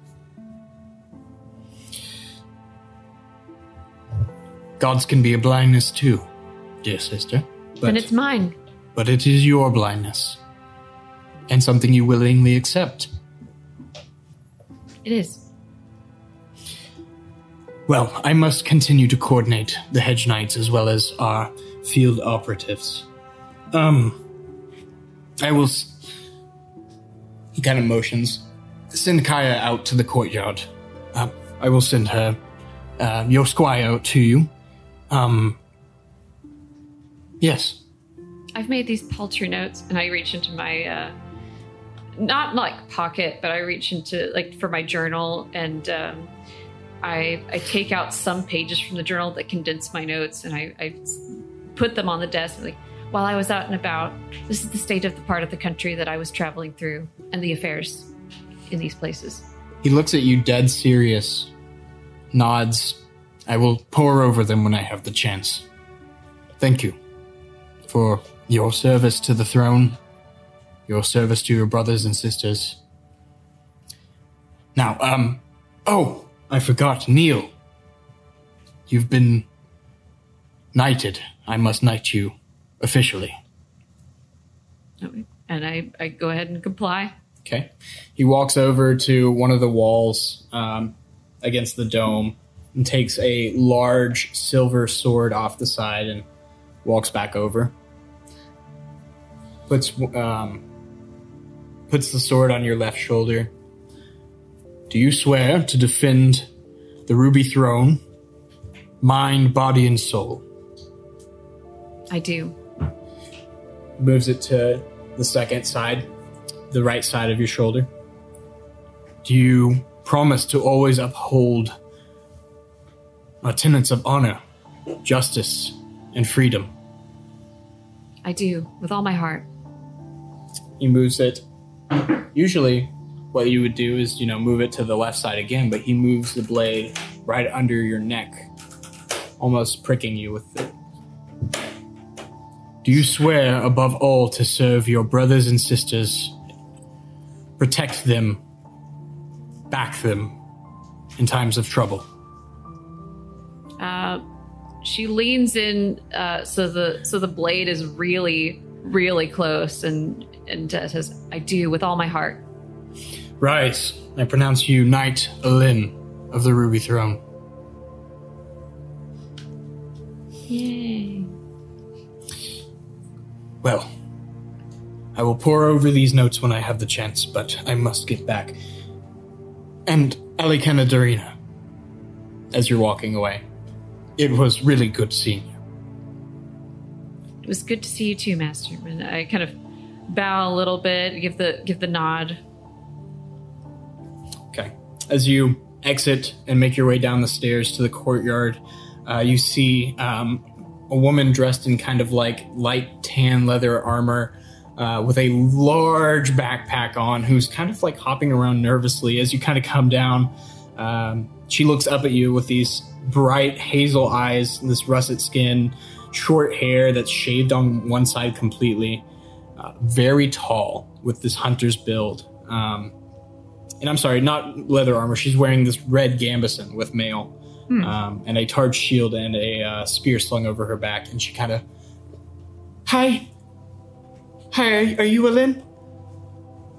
Gods can be a blindness too, dear sister. But, And it's mine. but it is your blindness, and something you willingly accept. It is. Well, I must continue to coordinate the Hedge Knights as well as our field operatives. Um, I will... S- he kind of motions. Send Kaya out to the courtyard. Uh, I will send her, uh, your squire to you. Um, yes. I've made these paltry notes, and I reach into my, uh, not like pocket, but I reach into, like, for my journal, and um, I I take out some pages from the journal that condense my notes, and I, I put them on the desk. And, like, while I was out and about, this is the state of the part of the country that I was traveling through, and the affairs in these places. He looks at you dead serious, nods. I will pore over them when I have the chance. Thank you for your service to the throne, your service to your brothers and sisters. Now, um, oh, I forgot, Neil. You've been knighted. I must knight you officially. And I, I go ahead and comply. Okay. He walks over to one of the walls um, against the dome and takes a large silver sword off the side and walks back over. Puts um, puts the sword on your left shoulder. Do you swear to defend the Ruby Throne, mind, body, and soul? I do. Moves it to the second side, the right side of your shoulder. Do you promise to always uphold our tenets of honor, justice, and freedom? I do, with all my heart. He moves it. Usually, what you would do is, you know, move it to the left side again, but he moves the blade right under your neck, almost pricking you with it. Do you swear above all to serve your brothers and sisters, protect them, back them in times of trouble? Uh, she leans in, uh, so the so the blade is really, really close, and and uh, says, "I do with all my heart." Right. I pronounce you Knight Alin of the Ruby Throne. Yay! Well, I will pore over these notes when I have the chance, but I must get back. And Alicana Darina, as you're walking away, it was really good seeing you. It was good to see you too, Master. And I kind of bow a little bit, give the give the nod. Okay. As you exit and make your way down the stairs to the courtyard, uh, you see um, a woman dressed in kind of like light tan leather armor uh, with a large backpack on, who's kind of like hopping around nervously as you kind of come down. Um, she looks up at you with these bright hazel eyes, this russet skin, short hair that's shaved on one side completely, uh, very tall with this hunter's build. Um, and I'm sorry, not leather armor. She's wearing this red gambeson with mail. Hmm. Um, and a tarred shield and a uh, spear slung over her back, and she kind of, hi, hi, are you Alin?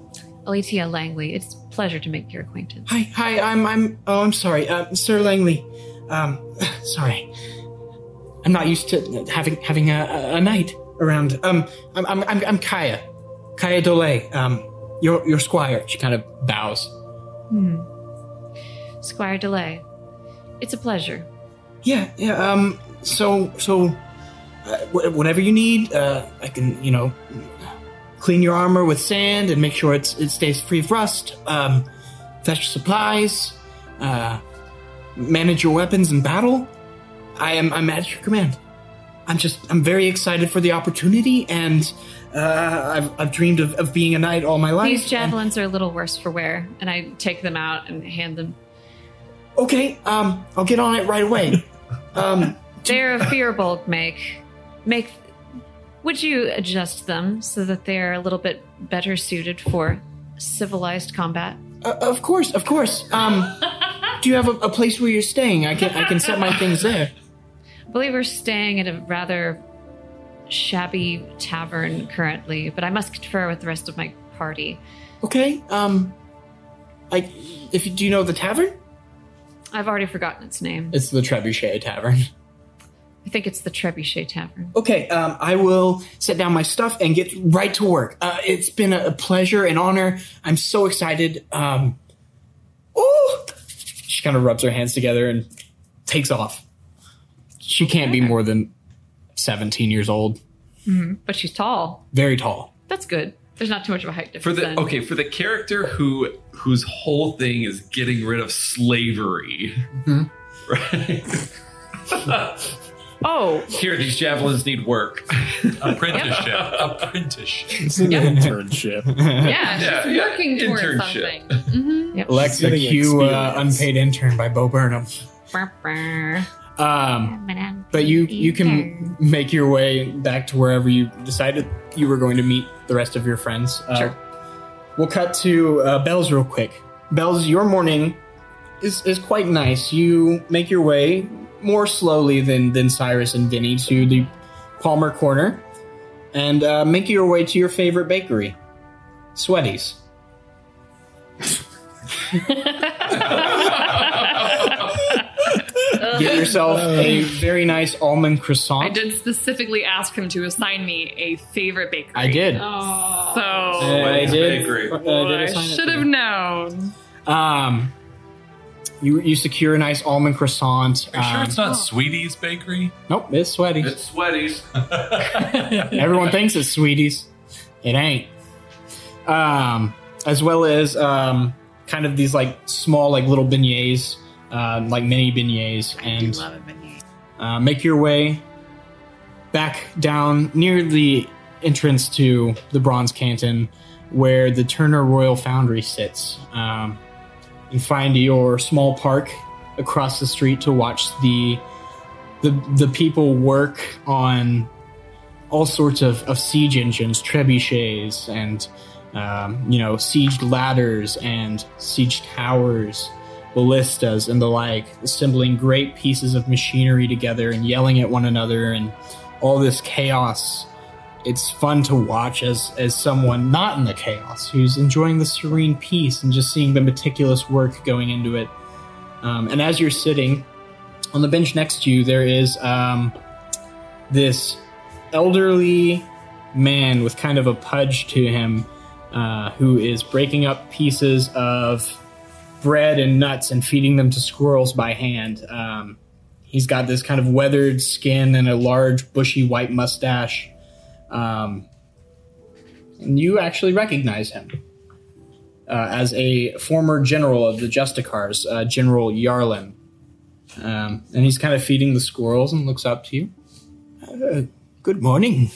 Alitia Langley. It's a pleasure to make your acquaintance. Hi, hi. I'm, I'm. Oh, I'm sorry, uh, Sir Langley. Um, sorry. I'm not used to having having a, a, a knight around. Um, I'm, I'm, I'm, I'm Kaya, Kaya Dole. Um, your, your squire. She kind of bows. Hmm. Squire DeLay. It's a pleasure. Yeah, yeah. Um, so, so, uh, wh- whatever you need, uh, I can, you know, clean your armor with sand and make sure it's it stays free of rust. Um, fetch supplies, uh, manage your weapons in battle. I am I'm at your command. I'm just I'm very excited for the opportunity, and uh, I've I've dreamed of, of being a knight all my life. These javelins are a little worse for wear, and I take them out and hand them. Okay, um, I'll get on it right away. um, They're a Fearbolt make. Make. Would you adjust them so that they're a little bit better suited for civilized combat? uh, of course, of course. Um, do you have a, a place where you're staying? I can I can set my things there. I believe we're staying at a rather shabby tavern currently, but I must confer with the rest of my party. Okay. Um, I if you, do you know the tavern? I've already forgotten its name. It's the Trebuchet Tavern. I think it's the Trebuchet Tavern. Okay, um, I will set down my stuff and get right to work. Uh, it's been a pleasure and honor. I'm so excited. Um, oh, she kind of rubs her hands together and takes off. She can't be more than seventeen years old. Mm-hmm. But she's tall. Very tall. That's good. There's not too much of a height difference. For the then. okay, for the character who whose whole thing is getting rid of slavery, Mm-hmm. right? Oh, Here, these javelins need work. Apprenticeship. Apprenticeship. It's an internship. Yeah, she's Yeah, yeah, working towards internship. something. hmm yep. Alexa, Getting cue uh, experience. unpaid intern by Bo Burnham. Um, but you you can make your way back to wherever you decided you were going to meet the rest of your friends. Uh, Sure. We'll cut to uh, Bells real quick. Bells, your morning is is quite nice. You make your way more slowly than than Cyrus and Vinny to the Palmer Corner, and uh, make your way to your favorite bakery, Sweaties. Get yourself a very nice almond croissant. I did specifically ask him to assign me a favorite bakery. I did. So I did. Bakery. uh, did I assign it should to have you. known. Um, you you secure a nice almond croissant. Are you sure um, it's not Sweetie's Bakery? Nope, it's Sweaties. It's sweaties. Everyone thinks it's Sweeties. It ain't. Um, as well as um, kind of these like small like little beignets, uh, like mini beignets, and Love it, Vinny. uh, make your way back down near the entrance to the Bronze Canton, where the Turner Royal Foundry sits. Um, you find your small park across the street to watch the the the people work on all sorts of, of siege engines, trebuchets, and um, you know, siege ladders and siege towers, ballistas, and the like, assembling great pieces of machinery together and yelling at one another, and all this chaos. It's fun to watch as as someone not in the chaos, who's enjoying the serene peace and just seeing the meticulous work going into it. Um, and as you're sitting on the bench next to you, there is um, this elderly man with kind of a pudge to him, uh, who is breaking up pieces of bread and nuts and feeding them to squirrels by hand. Um, he's got this kind of weathered skin and a large, bushy white mustache. Um, and you actually recognize him uh, as a former general of the Justicars, uh, General Yarlin. Um, and he's kind of feeding the squirrels and looks up to you. Uh, good morning.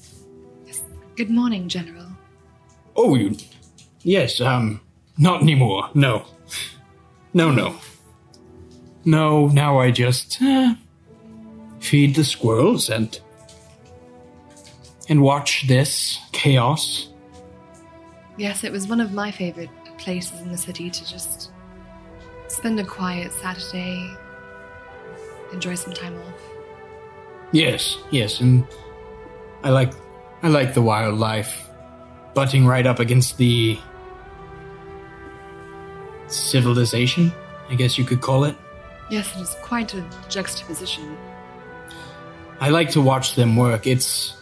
Good morning, General. Oh, you... Yes, um, not anymore. No. No, no. No, now I just uh, feed the squirrels and... and watch this chaos. Yes, it was one of my favorite places in the city to just spend a quiet Saturday, enjoy some time off. Yes, yes, and I like I like the wildlife butting right up against the civilization, I guess you could call it. Yes, it is quite a juxtaposition. I like to watch them work. It's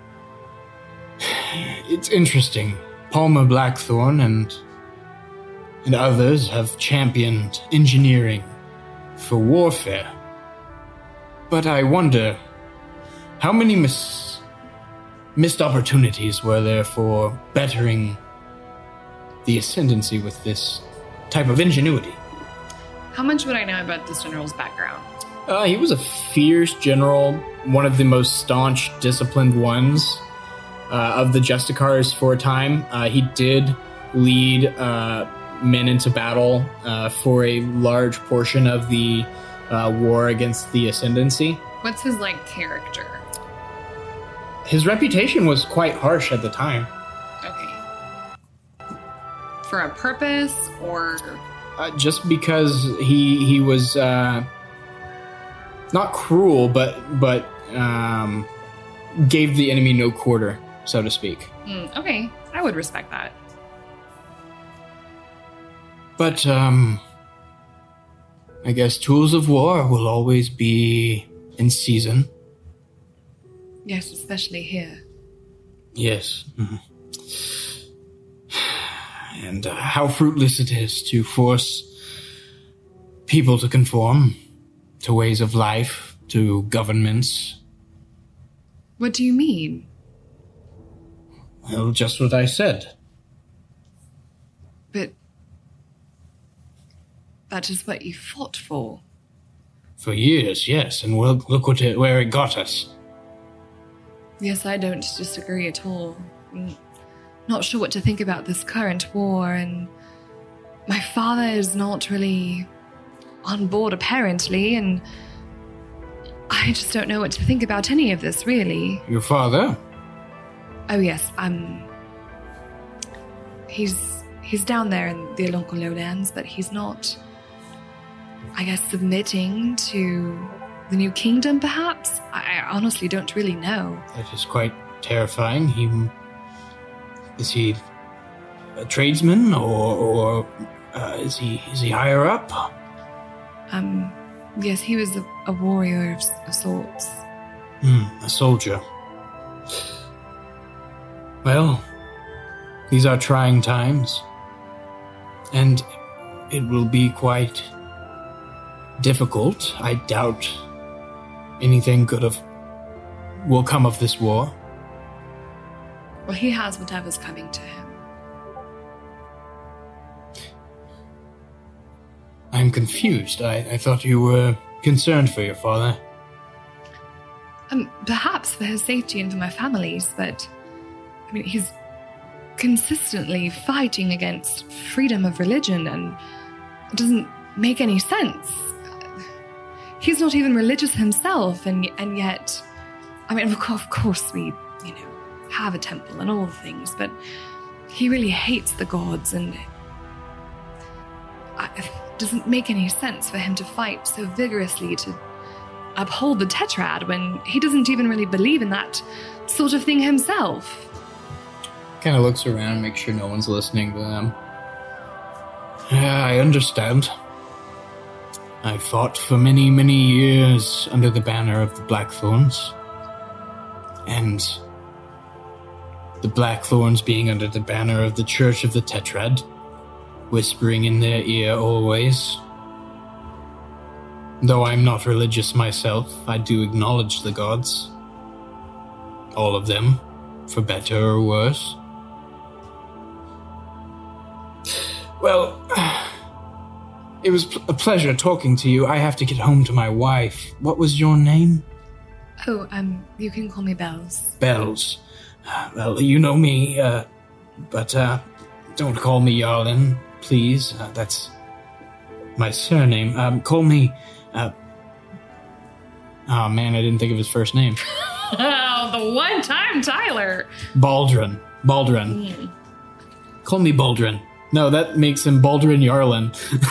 it's interesting. Palmer Blackthorn and and others have championed engineering for warfare. But I wonder, how many mis- missed opportunities were there for bettering the ascendancy with this type of ingenuity? How much would I know about this general's background? Uh, he was a fierce general, one of the most staunch, disciplined ones uh, of the Justicars for a time. Uh, he did lead uh, men into battle uh, for a large portion of the uh, war against the Ascendancy. What's his, like, character? His reputation was quite harsh at the time. Okay. For a purpose, or... Uh, just because he he was uh, not cruel, but but um, gave the enemy no quarter, so to speak. Mm, okay, I would respect that. But um, I guess tools of war will always be in season. Yes, especially here. Yes. Mm-hmm. And uh, how fruitless it is to force people to conform to ways of life, to governments. What do you mean? Well, just what I said. But that is what you fought for. For years, yes, and well, look what it, where it got us. Yes, I don't disagree at all. I'm not sure what to think about this current war, and my father is not really on board, apparently, and I just don't know what to think about any of this, really. Your father? Oh, yes, um... He's... he's down there in the Alonco lowlands, but he's not, I guess, submitting to the new kingdom, perhaps? I, I honestly don't really know. That is quite terrifying. He... Is he a tradesman, or, or uh, is he is he higher up? Um, yes, he was a, a warrior of, of sorts. Hmm, a soldier. Well, these are trying times, and it will be quite difficult. I doubt anything good of will come of this war. Well, he has whatever's coming to him. I'm confused. I, I thought you were concerned for your father. Um, perhaps for his safety and for my family's, but I mean, he's consistently fighting against freedom of religion, and it doesn't make any sense. He's not even religious himself, and and yet, I mean, of course, we, you know, have a temple and all the things, but he really hates the gods, and it doesn't make any sense for him to fight so vigorously to uphold the Tetrad when he doesn't even really believe in that sort of thing himself. Kind of looks around, makes sure no one's listening to them. Yeah, I understand. I fought for many, many years under the banner of the Blackthorns. And the Blackthorns being under the banner of the Church of the Tetrad, whispering in their ear always. Though I'm not religious myself, I do acknowledge the gods. All of them, for better or worse. Well, it was a pleasure talking to you. I have to get home to my wife. What was your name? Oh, um, you can call me Bells. Bells. Well, you know me, uh, but, uh, don't call me Yarlin, please. Uh, that's my surname. Um, call me, uh... Oh, man, I didn't think of his first name. Oh, the one time Tyler! Baldrin. Baldrin. Mm. Call me Baldrin. No, that makes him Baldrin Yarlin.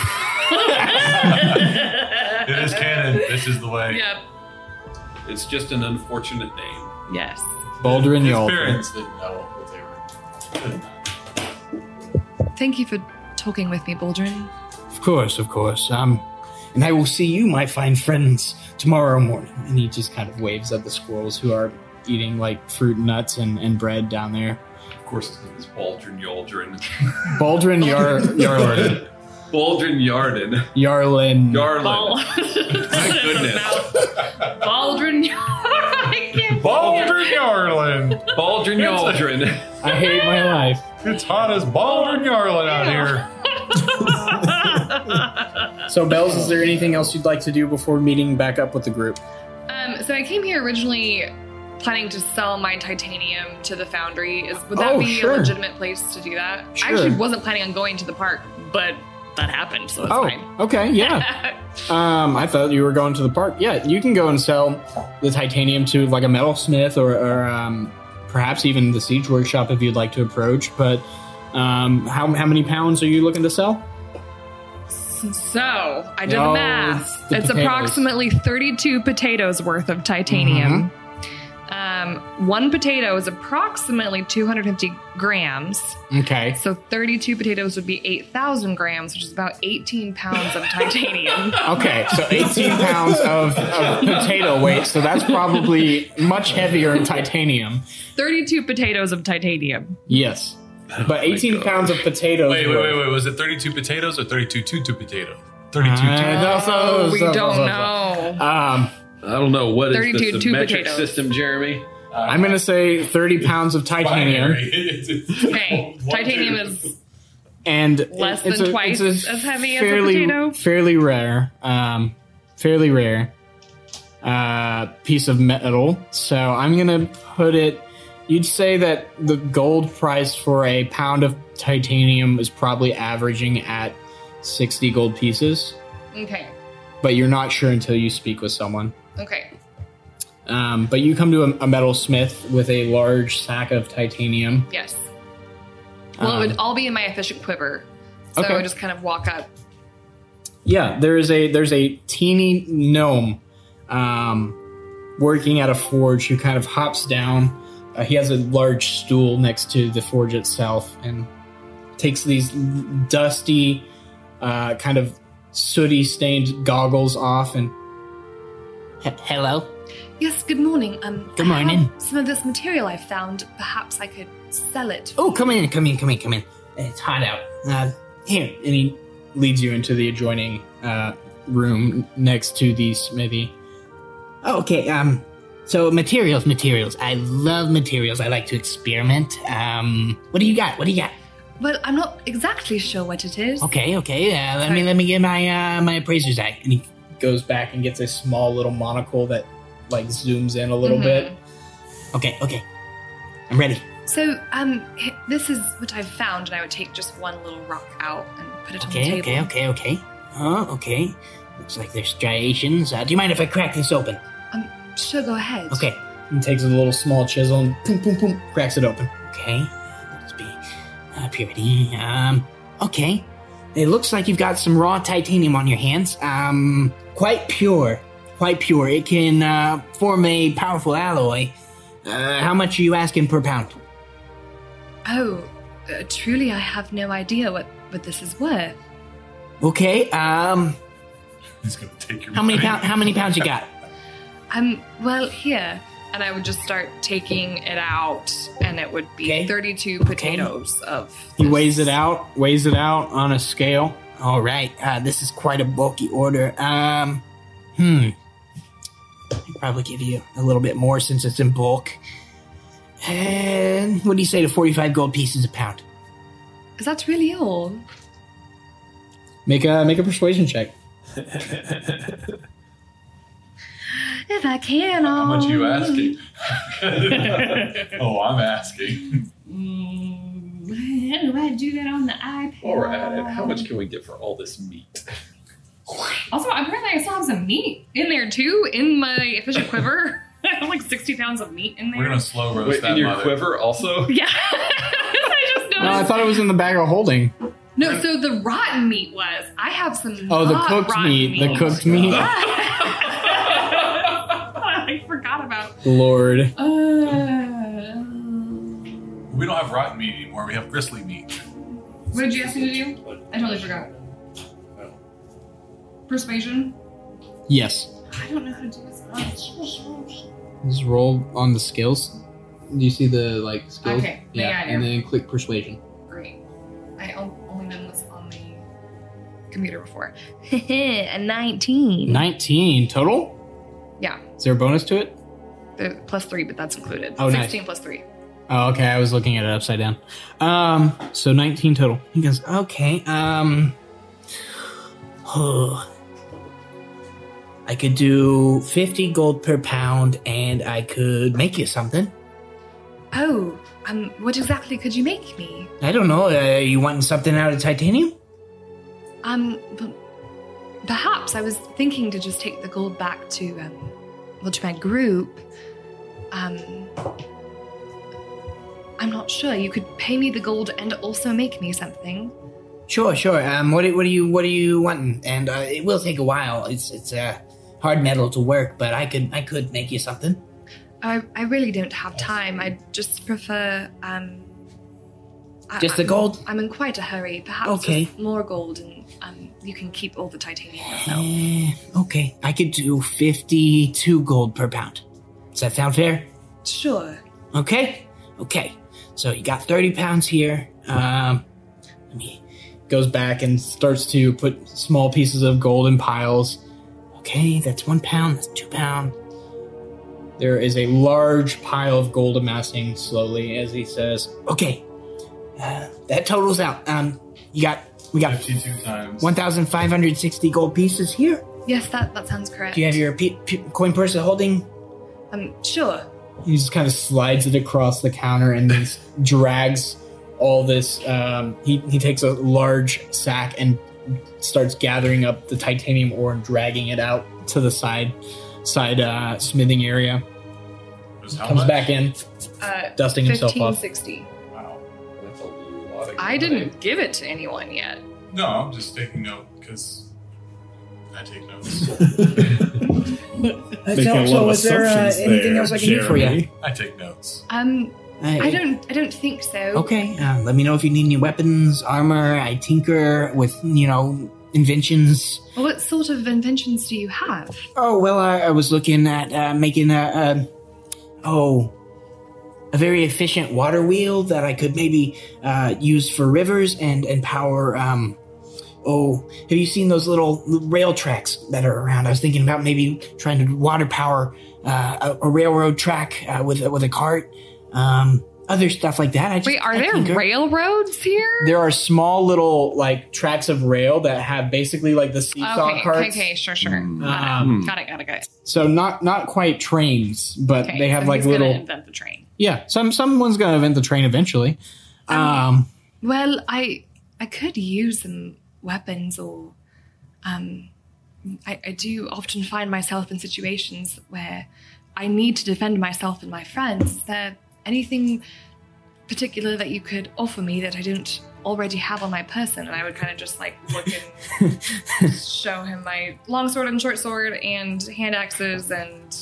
It is canon. This is the way. Yep. It's just an unfortunate name. Yes. Baldrin His Yarlin. parents didn't know what they were. Thank you for talking with me, Baldrin. course, of course. Um, and I will see you, my fine friends, tomorrow morning. And he just kind of waves at the squirrels who are eating like fruit and nuts and, and bread down there. Of course, his name is Baldrin Yaldrin. Baldrin Yar Yarlin. Baldrin Yarden. Yarlin. Yarlin. Ball- My goodness. Baldrin. I can't. Baldrin Yarlin. Baldrin Yaldrin. I hate my life. It's hot as Baldrin Yarlin out here. So, Bells, is there anything else you'd like to do before meeting back up with the group? Um, so I came here originally planning to sell my titanium to the foundry. Is would that Oh, be sure. a legitimate place to do that? Sure. I actually wasn't planning on going to the park, but that happened, so it's Oh, fine. okay, yeah. um, I thought you were going to the park. Yeah, you can go and sell the titanium to like a metalsmith or, or um, perhaps even the siege workshop if you'd like to approach. But um, how how many pounds are you looking to sell? So I did No, the math. it's It's, the potatoes. approximately thirty-two potatoes worth of titanium. Mm-hmm. Um, one potato is approximately two hundred fifty grams. Okay. So thirty-two potatoes would be eight thousand grams, which is about eighteen pounds of titanium. Okay, so eighteen pounds of, of potato weight, so that's probably much heavier in titanium. thirty-two potatoes of titanium. Yes. But eighteen pounds of potatoes. Wait, wait, worth. wait, wait. Was it thirty-two potatoes or thirty-two two-two potato? thirty-two Uh, two. that's- Oh, we so- don't so- know. Um, I don't know. What is thirty-two, this, two the metric potatoes. system, Jeremy? I'm going to say thirty pounds of titanium. Okay, titanium is And Less it's than a- twice it's as heavy as a fairly, potato? Fairly rare. Um, fairly rare uh, piece of metal. So I'm going to put it... You'd say that the gold price for a pound of titanium is probably averaging at sixty gold pieces, okay. but you're not sure until you speak with someone. Okay. Um, but you come to a, a metalsmith with a large sack of titanium. Yes. Well, it Um, would all be in my efficient quiver, so Okay. I would just kind of walk up. Yeah, there is a there's a teeny gnome um, working at a forge who kind of hops down. Uh, he has a large stool next to the forge itself and takes these dusty, uh, kind of sooty stained goggles off and H- hello. Yes, good morning. Um, Good I have morning. some of this material I found. Perhaps I could sell it. Oh, come in, come in, come in, come in. It's hot out. Uh, here, and he leads you into the adjoining uh, room next to the smithy. Oh, okay, um, so materials, materials. I love materials. I like to experiment. Um, what do you got? What do you got? Well, I'm not exactly sure what it is. Okay, okay. Uh, let me let me get my uh, my appraiser's eye. And he goes back and gets a small little monocle that like zooms in a little Mhm. bit. Okay, okay. I'm ready. So, um, h- this is what I've found, and I would take just one little rock out and put it on the Okay, table. okay, okay, okay. Oh, okay. Looks like there's striations. Uh, do you mind if I crack this open? Um, sure, go ahead. Okay, He takes a little small chisel and boom, boom, boom, cracks it open. okay. Let's be uh, purity. Um, okay. It looks like you've got some raw titanium on your hands. Um, quite pure. Quite pure. It can uh, form a powerful alloy. Uh, how much are you asking per pound? Oh, uh, truly, I have no idea what, what this is worth. Okay. Um, He's gonna take your how many money. pound? How many pounds you got? Um, well, here. And I would just start taking it out, and it would be Okay. thirty-two potatoes of. He this. weighs it out, weighs it out on a scale. All right. Uh, this is quite a bulky order. Um, hmm. I'd probably give you a little bit more since it's in bulk. And what do you say to forty-five gold pieces a pound? Is that really all? Make a make a persuasion check. If I can, How much are you I'll- asking? Oh, I'm asking. Mm, how do I do that on the iPad? While we're at it, how much can we get for all this meat? Also, apparently, I still have some meat in there too, in my efficient quiver. I have like sixty pounds of meat in there. We're gonna slow roast Wait, that in your mother. quiver also? Yeah. I just noticed. No, I thought it was in the bag of holding. No, so the rotten meat was. I have some. Oh, the not cooked rotten meat. The cooked meat. I forgot about. Lord. Uh, We don't have rotten meat anymore. We have gristly meat. what did you ask me to do? I totally forgot. Persuasion? Yes. I don't know how to do this. Just roll on the skills. Do you see the like skills? Okay. Yeah, yeah, I and do. then click persuasion. Great. I on- only done this on the computer before. A nineteen. Nineteen total. Yeah. Is there a bonus to it? The plus three, but that's included. Oh, nice. sixteen plus three. Oh, okay. I was looking at it upside down. Um, so nineteen total. He goes, okay. Um, oh, I could do fifty gold per pound, and I could make you something. Oh, um, what exactly could you make me? I don't know. Uh, you wanting something out of titanium? Um, p- perhaps I was thinking to just take the gold back to, um, well, to my group. Um, I'm not sure. You could pay me the gold and also make me something. Sure, sure. Um, what do, what do you what do you wanting? And uh, it will take a while. It's it's a uh, hard metal to work, but I could I could make you something. I I really don't have time. I just prefer um. I- Just the I'm- gold? I'm in quite a hurry. Perhaps Okay. just more gold, and um, you can keep all the titanium yourself. Uh, okay, I could do fifty-two gold per pound. Does that sound fair? Sure. Okay, okay. So you got thirty pounds here. Um, let me. Goes back and starts to put small pieces of gold in piles. Okay, that's one pound. That's two pound. There is a large pile of gold amassing slowly as he says, Okay, uh, that totals out. Um, you got we got fifty-two times. one thousand five hundred sixty gold pieces here. Yes, that that sounds correct. Do you have your pe- pe- coin purse holding? Um, sure. he just kind of slides it across the counter and then drags all this. Um, he, he takes a large sack and starts gathering up the titanium ore and dragging it out to the side side uh, smithing area. Was how Comes much? back in, Uh, dusting himself fifteen off. sixty. Wow. That's a lot of I didn't give it to anyone yet. No, I'm just taking note because I take notes. Making a lot of assumptions there, Jeremy. I take notes. Um, I, I don't. I don't think so. Okay, uh, let me know if you need any weapons, armor. I tinker with, you know, inventions. Well, what sort of inventions do you have? Oh, well, I, I was looking at uh, making a, a, oh, a very efficient water wheel that I could maybe uh, use for rivers and, and power, um, oh, have you seen those little rail tracks that are around? I was thinking about maybe trying to water power uh, a, a railroad track uh, with, with a cart, um, other stuff like that. I just, Wait, are I there tinker. railroads here? There are small little like tracks of rail that have basically like the seesaw Okay, carts. okay, okay, sure, sure. Got, Um, it. got it, got it, got it. So not not quite trains, but Okay, they have so like he's gonna little. invent the train. Yeah, some someone's gonna invent the train eventually. Um, Well, I I could use some weapons, or um, I, I do often find myself in situations where I need to defend myself and my friends. Is there anything particular that you could offer me that I don't already have on my person? And I would kind of just like look and show him my long sword and short sword and hand axes and.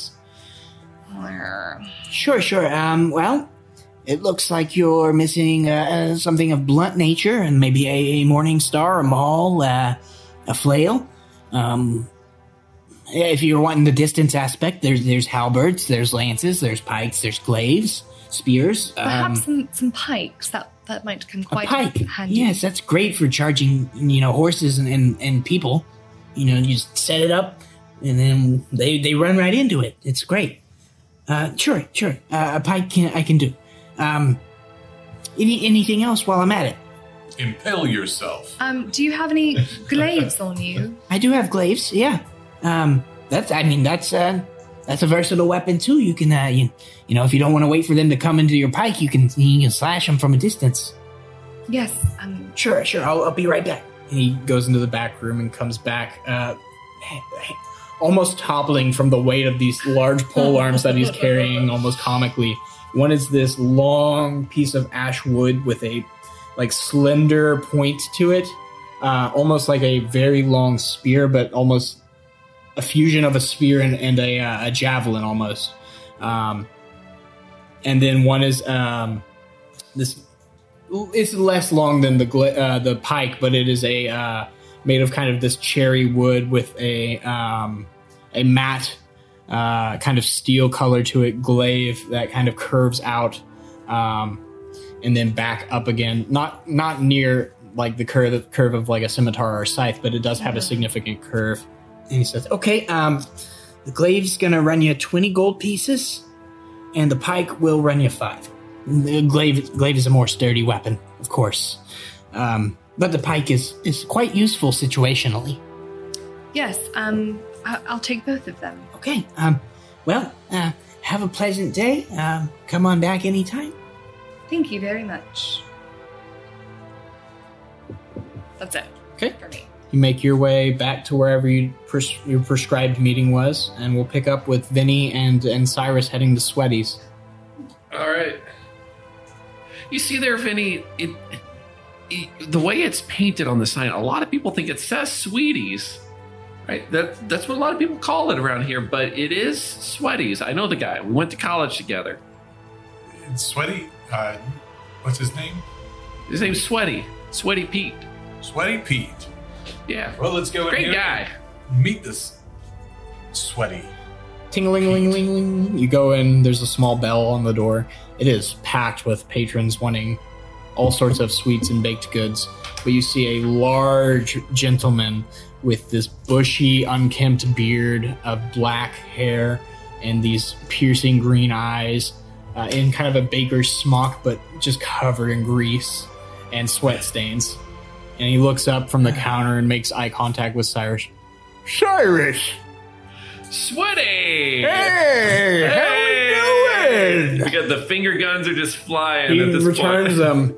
Sure, sure. Um, well, it looks like you're missing uh, uh, something of blunt nature, and maybe a, a morning star, a maul, uh, a flail. Um, if you're wanting the distance aspect, there's there's halberds, there's lances, there's pikes, there's glaives, spears. Perhaps Um, some, some pikes that that might come a quite pike. handy. Yes, that's great for charging, you know, horses and, and, and people. You know, you just set it up, and then they, they run right into it. It's great. Uh, sure, sure. Uh, a pike can I can do. Um, any anything else while I'm at it? Impale yourself. Um, do you have any glaives on you? I do have glaives. Yeah. Um, that's I mean that's uh that's a versatile weapon too. You can uh you, you know if you don't want to wait for them to come into your pike, you can you can slash them from a distance. Yes. Um, Sure, sure. I'll, I'll be right back. he goes into the back room and comes back, uh, almost toppling from the weight of these large pole arms that he's carrying, almost comically. One is this long piece of ash wood with a like slender point to it, uh, almost like a very long spear, but almost a fusion of a spear and, and a, uh, a javelin almost. Um, and then one is um, this. It's less long than the gla- uh, the pike, but it is a uh, made of kind of this cherry wood with a um, a matte uh, kind of steel color to it, glaive that kind of curves out um, and then back up again. Not not near like the curve the curve of like a scimitar or a scythe, but it does have a significant curve. And he says, okay, um, the glaive's gonna run you twenty gold pieces, and the pike will run you five. The glaive, glaive is a more sturdy weapon, of course. Um, but the pike is, is quite useful situationally. Yes, um, I- I'll take both of them. Okay, um, well, uh, have a pleasant day. Um, come on back anytime. Thank you very much. That's it. Okay. For me. You make your way back to wherever you pres- your prescribed meeting was, and we'll pick up with Vinny and, and Cyrus heading to Sweaty's. All right. You see there, Vinny, it, it, the way it's painted on the sign, a lot of people think it says Sweeties, right? That, that's what a lot of people call it around here, but it is Sweaties. I know the guy. We went to college together. It's Sweaty. Uh, what's his name? His name's Sweaty. Sweaty Pete. Sweaty Pete. Yeah. Well, let's go in Great here guy. and meet this Sweaty. Ting-a-ling-ling-ling-ling. You go in, there's a small bell on the door. It is packed with patrons wanting all sorts of sweets and baked goods. But you see a large gentleman with this bushy, unkempt beard of black hair and these piercing green eyes uh, in kind of a baker's smock, but just covered in grease and sweat stains. And he looks up from the counter and makes eye contact with Cyrus. Cyrus! Sweaty! Hey, how we doing? We got the finger guns are just flying He at this returns point. them.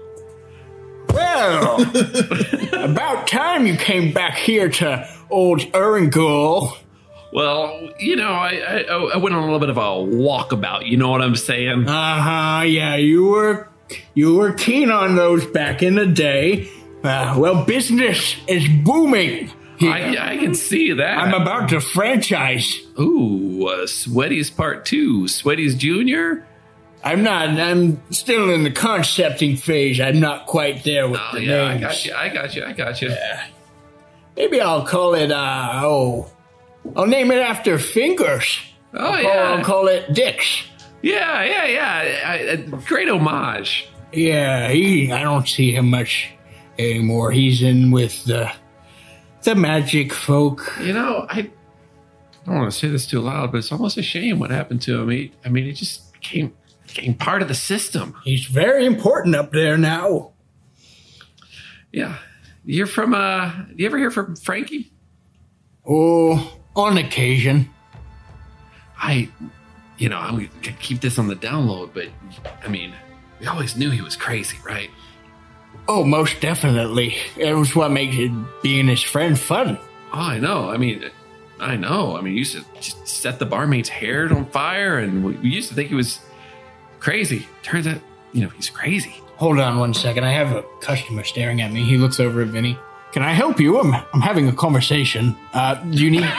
Well, about time you came back here to old Erangul. Well, you know, I, I I went on a little bit of a walkabout. You know what I'm saying? Uh huh. Yeah, you were you were keen on those back in the day. Uh, well, business is booming. I, I can see that. I'm about to franchise. Ooh, uh, Sweaty's Part Two, Sweaty's Junior. I'm not. I'm still in the concepting phase. I'm not quite there with Oh the yeah, I names. got you. I got you. I got you. Maybe I'll call it. Uh, oh, I'll name it after Fingers. Oh I'll call, yeah, I'll call it Dix. yeah, yeah, yeah. I, I, great homage. Yeah, he. I don't see him much anymore. He's in with the the magic folk. You know, I don't want to say this too loud, but it's almost a shame what happened to him. He, I mean, he just became became part of the system. He's very important up there now. Yeah, you're from. Uh, do you ever hear from Frankie? Oh, on occasion. I, you know, I'm gonna keep this on the download, but I mean, we always knew he was crazy, right? Oh, most definitely. It was what makes it being his friend fun. Oh, I know. I mean, I know. I mean, you used to just set the barmaid's hair on fire, and we, we used to think he was crazy. Turns out, you know, he's crazy. Hold on one second. I have a customer staring at me. He looks over at Vinny. Can I help you? I'm I'm having a conversation. Uh, do you need?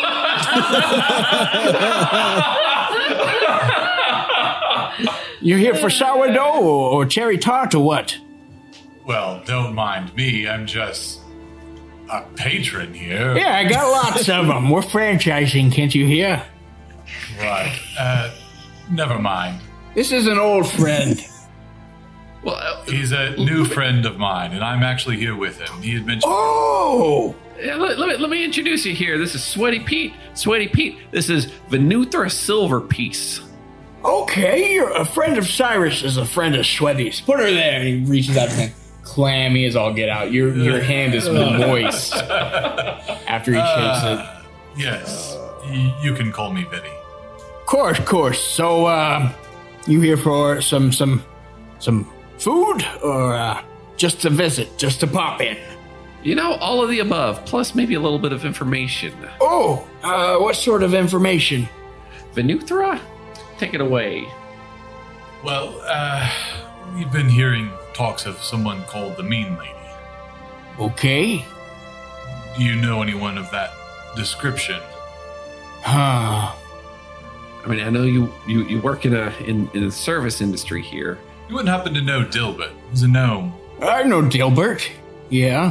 You're here for sourdough or, or cherry tart or what? Well, don't mind me. I'm just a patron here. Yeah, I got lots of them. We're franchising, can't you hear? Right. Uh, never mind. This is an old friend. Well, uh, He's a new friend of mine, and I'm actually here with him. He had mentioned. Oh! yeah, let, let me, let me introduce you here. This is Sweaty Pete. Sweaty Pete. This is Venuthra Silverpiece. Okay, you're a friend of Cyrus is a friend of Sweaty's. Put her there. And he reaches out his hand. Clammy as all get out. Your your hand is moist after he shakes it. Uh, yes, y- you can call me Vinny. Course, course. So, um, you here for some some some food or uh, just to visit, just to pop in? You know, all of the above, plus maybe a little bit of information. Oh, uh, what sort of information? Venuthra, take it away. Well, uh, we've been hearing talks of someone called the Mean Lady. Okay. Do you know anyone of that description? Huh. I mean, I know you you, you work in a in, in the service industry here. You wouldn't happen to know Dilbert? He's a gnome. I know Dilbert. Yeah.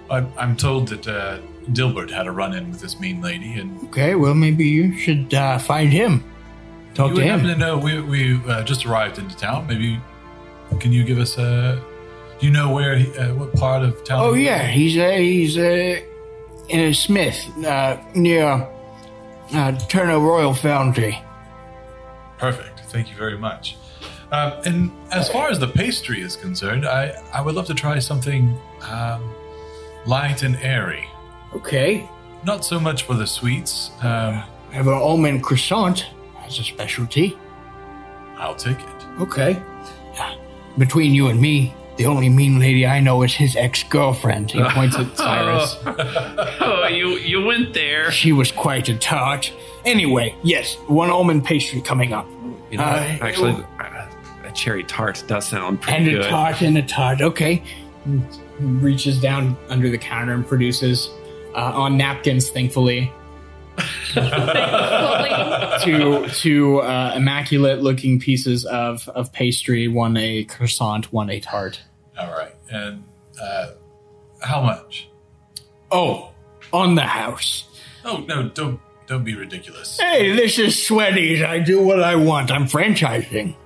I'm, I'm told that uh, Dilbert had a run-in with this mean lady, and Okay, well, maybe you should uh, find him. Talk you to would happen him. to know we we uh, just arrived into town. Maybe can you give us a? Do you know where? He, uh, what part of town? Oh, he- yeah, he's uh, he's uh, in a smith uh, near uh, Turner Royal Foundry. Perfect. Thank you very much. Um, and as far as the pastry is concerned, I, I would love to try something um, light and airy. Okay, Not so much for the sweets. Um, I have an almond croissant as a specialty. I'll take it. Okay. Uh, Between you and me, the only mean lady I know is his ex-girlfriend. He points at Cyrus. Oh, you you went there. She was quite a tart. Anyway, yes, one almond pastry coming up. You know, Uh, actually, uh, a cherry tart does sound pretty And a good. tart and a tart. Okay. Reaches down under the counter and produces uh, on napkins, thankfully, two two uh, immaculate looking pieces of, of pastry. One a croissant, one a tart. All right. And uh, how much? Oh, on the house. Oh no! Don't don't be ridiculous. Hey, this is Sweaties. I do what I want. I'm franchising.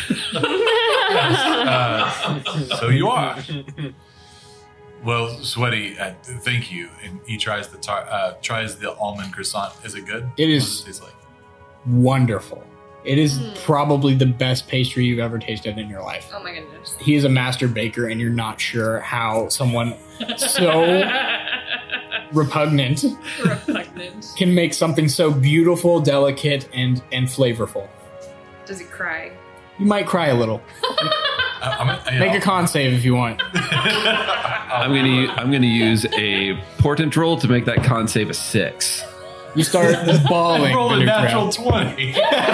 Uh, so you are. Well, Sweaty, uh, thank you. And he tries the tar- uh, tries the almond croissant. Is it good? It is- What does it taste like? Wonderful. It is probably the best pastry you've ever tasted in your life. Oh my goodness. He is a master baker, and you're not sure how someone so repugnant Repugnant. can make something so beautiful, delicate, and and flavorful. Does he cry? You might cry a little. Uh, I'm, you Make know, a con save if you want. I'm gonna u- I'm gonna use a portent roll to make that con save a six. You start bawling. roll a under natural crowd. twenty.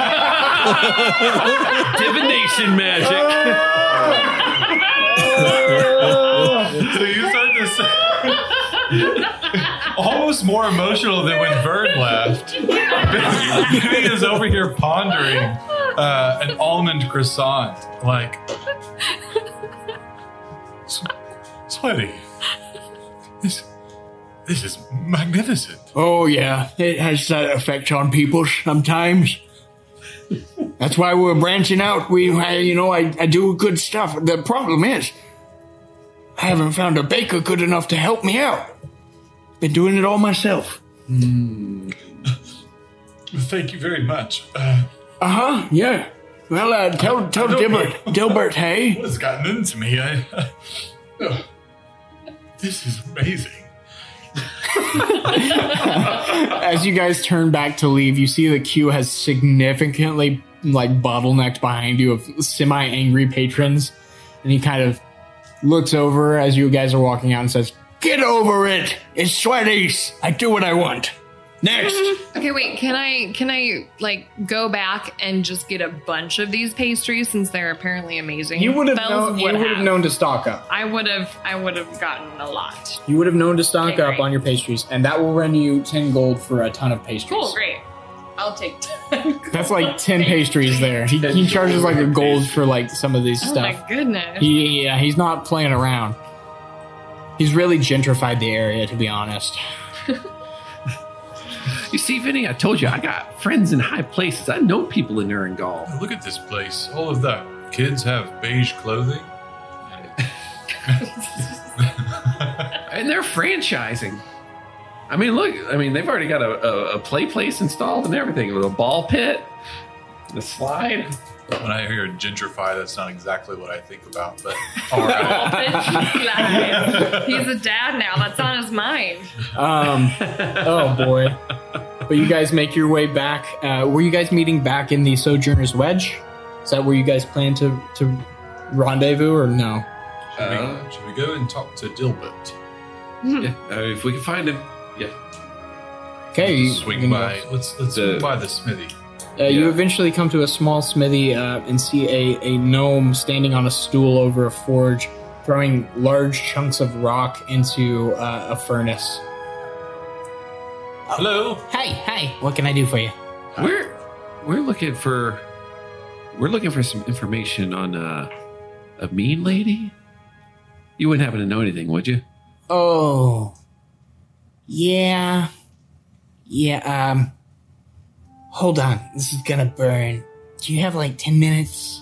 Divination magic. So you start to say. Almost more emotional than when Bird left. Vinny is over here pondering uh, an almond croissant. Like, S- Sweaty, this, this is magnificent. Oh yeah, it has that effect on people sometimes. That's why we're branching out. We, I, you know, I, I do good stuff. The problem is, I haven't found a baker good enough to help me out. Been doing it all myself. Thank you very much. Uh, Uh huh. Yeah. Well, uh, tell tell don't Dilbert, Dilbert, hey. what has gotten into me? I, uh, this is amazing. As you guys turn back to leave, you see the queue has significantly like bottlenecked behind you of semi-angry patrons, and he kind of looks over as you guys are walking out and says, "Get over it! It's Sweaties. I do what I want. Next." Okay, wait. Can I can I like go back and just get a bunch of these pastries since they're apparently amazing? You would have Bells known. You would have have. known to stock up. I would have. I would have gotten a lot. You would have known to stock Okay, up great. on your pastries, and that will run you ten gold for a ton of pastries. Cool, great. I'll take ten. That's like ten pastries there. He, he charges like a gold for like some of these Oh stuff. my goodness. He, yeah, he's not playing around. He's really gentrified the area, to be honest. You see, Vinny, I told you I got friends in high places. I know people in Erangel. Look at this place. All of the kids have beige clothing. And they're franchising. I mean, look, I mean, they've already got a, a, a play place installed and everything with a ball pit, and a slide. When I hear gentrify, that's not exactly what I think about, but all right. He's a dad now. That's on his mind. Um, oh boy. But you guys make your way back. Uh, were you guys meeting back in the Sojourner's Wedge? Is that where you guys plan to, to rendezvous or no? Should, we, Uh, should we go and talk to Dilbert? Yeah, uh, if we can find him. Yeah. Okay. you- Swing you know, by. Let's let's The- swing by the smithy. Uh, You Yeah. eventually come to a small smithy uh, and see a, a gnome standing on a stool over a forge, throwing large chunks of rock into uh, a furnace. Hello. Hey, hey, what can I do for you? We're we're looking for we're looking for some information on uh, a mean lady. You wouldn't happen to know anything, would you? Oh. Yeah. Yeah, um... Hold on. This is gonna burn. Do you have, like, ten minutes?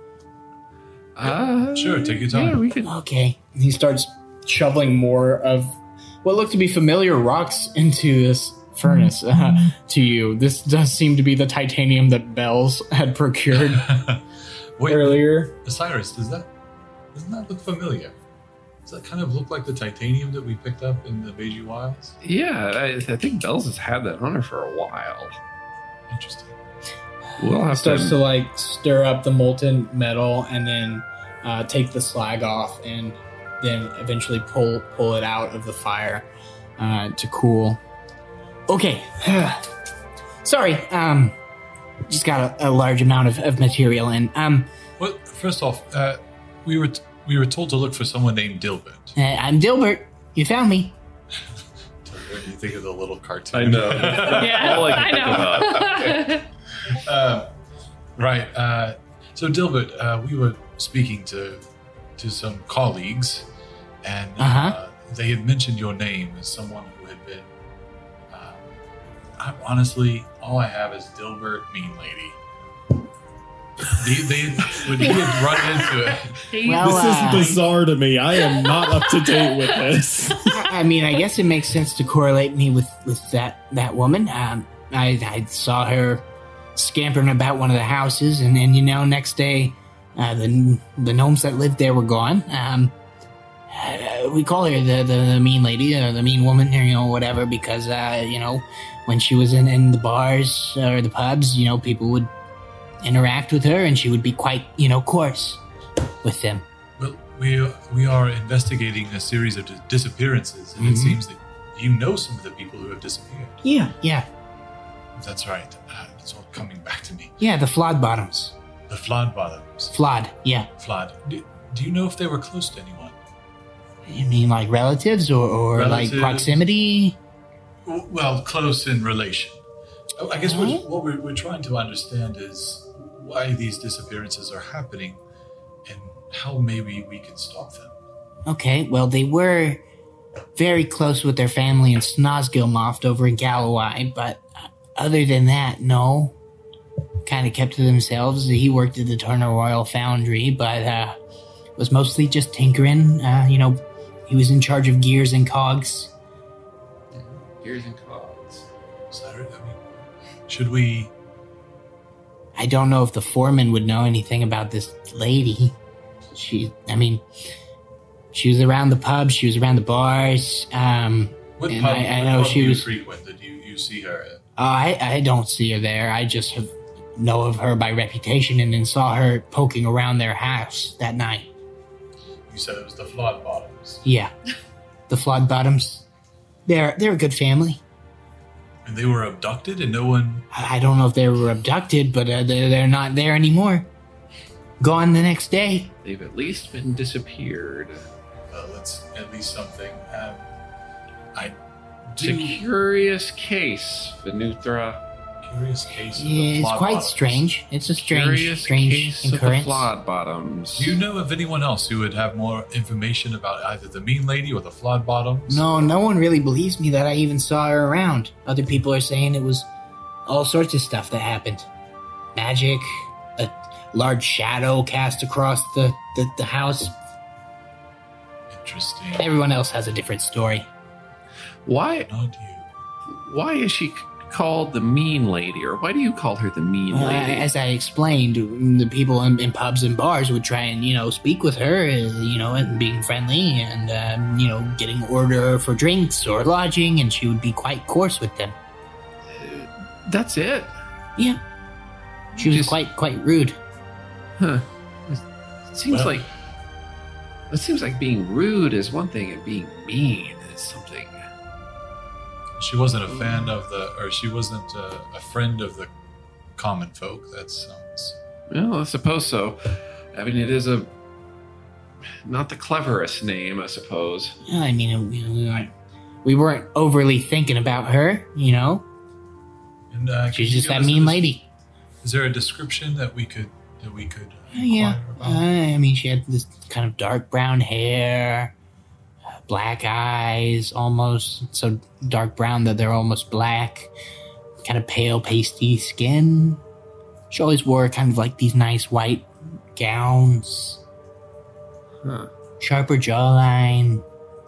Uh, Sure, take your time. Yeah, we could. Okay. He starts shoveling more of what look to be familiar rocks into this furnace uh, to you. This does seem to be the titanium that Bells had procured Wait, earlier. Cyrus, does that doesn't that look familiar? Does that kind of look like the titanium that we picked up in the Beiju Wilds? Yeah, I, I think Bells has had that on her for a while. Interesting. We'll have Starts to. to like stir up the molten metal and then uh, take the slag off and then eventually pull pull it out of the fire uh, to cool. Okay. Sorry, um, just got a, a large amount of, of material in. Um, Well, first off, uh, we were t- we were told to look for someone named Dilbert. uh, I'm Dilbert. You found me. Dilbert, you think of the little cartoon. I know. Yeah, All I I can think know. uh, right. Uh, so Dilbert, uh, we were speaking to to some colleagues, and uh, Uh-huh. they had mentioned your name as someone who had been. Uh, I, honestly, all I have is Dilbert, Mean Lady. They, they when he had run into it. Well, This uh, is bizarre to me. I am not up to date with this. I mean, I guess it makes sense to correlate me with, with that, that woman. Um, I, I saw her scampering about one of the houses, and then, you know, next day, uh, the the gnomes that lived there were gone. Um, uh, we call her the, the, the mean lady, or the mean woman, or, you know, whatever, because, uh, you know, when she was in, in the bars or the pubs, you know, people would interact with her, and she would be quite, you know, coarse with them. Well, we we are investigating a series of dis- disappearances, and Mhm. it seems that you know some of the people who have disappeared. Yeah, yeah, That's right. Uh, it's all coming back to me. yeah, the Flawed Bottoms. The Flood Bottoms. Flawed, yeah. Flood. Do, do you know if they were close to anyone? You mean like relatives or, or Relatives. like proximity? W- Well, close in relation. Oh, I guess what, Uh-huh. what we're, we're trying to understand is why these disappearances are happening and how maybe we can stop them. Okay, well, they were very close with their family in Snozgilmoft over in Galloway, but other than that, no. Kind of kept to themselves. He worked at the Turner Royal Foundry, but uh, was mostly just tinkering. Uh, you know, he was in charge of gears and cogs. Gears and cogs. So, I mean, should we? I don't know if the foreman would know anything about this lady. She, I mean, she was around the pub, she was around the bars. Um, What And pub, I- I what know pub she do you was- frequent that you, you see her at? Oh, I, I don't see her there. I just have, know of her by reputation and then saw her poking around their house that night. You said it was the Flood Bottoms. Yeah. The Flawed Bottoms. They're, they're a good family. And they were abducted and no one. I I don't know if they were abducted, but uh, they're, they're not there anymore. Gone the next day. They've at least been disappeared. Well, that's at least something. Um, I It's a do. curious case, Venuthra. Curious case. Of the Yeah, it's Flood quite Bottoms. strange. It's a strange, Curious strange case of the occurrence. Flawed Bottoms. Do you know of anyone else who would have more information about either the Mean Lady or the Flood Bottoms? No, no one really believes me that I even saw her around. Other people are saying it was all sorts of stuff that happened. Magic, a large shadow cast across the, the, the house. Interesting. Everyone else has a different story. Why? Not you. Why is she c- called the Mean Lady, or why do you call her the Mean Uh, Lady? as I explained, the people in, in pubs and bars would try and, you know, speak with her, uh, you know, and being friendly and, um, you know, getting order for drinks or lodging, and she would be quite coarse with them. That's it. Yeah. She was Just- quite, quite rude. Huh. It seems Well- like it seems like being rude is one thing, and being mean is something. She wasn't a fan of the, or she wasn't a, a friend of the common folk. That sounds. Well, I suppose so. I mean, it is a not the cleverest name, I suppose. Yeah, I mean, we, we- we weren't overly thinking about her, you know? And uh, could She's you just give that us a mean des- lady. Is there a description that we could that we could uh, Yeah. inquire Uh, about? I mean, she had this kind of dark brown hair, black eyes, almost so dark brown that they're almost black. Kind of pale, pasty skin. She always wore kind of like these nice white gowns. Huh. Sharper jawline.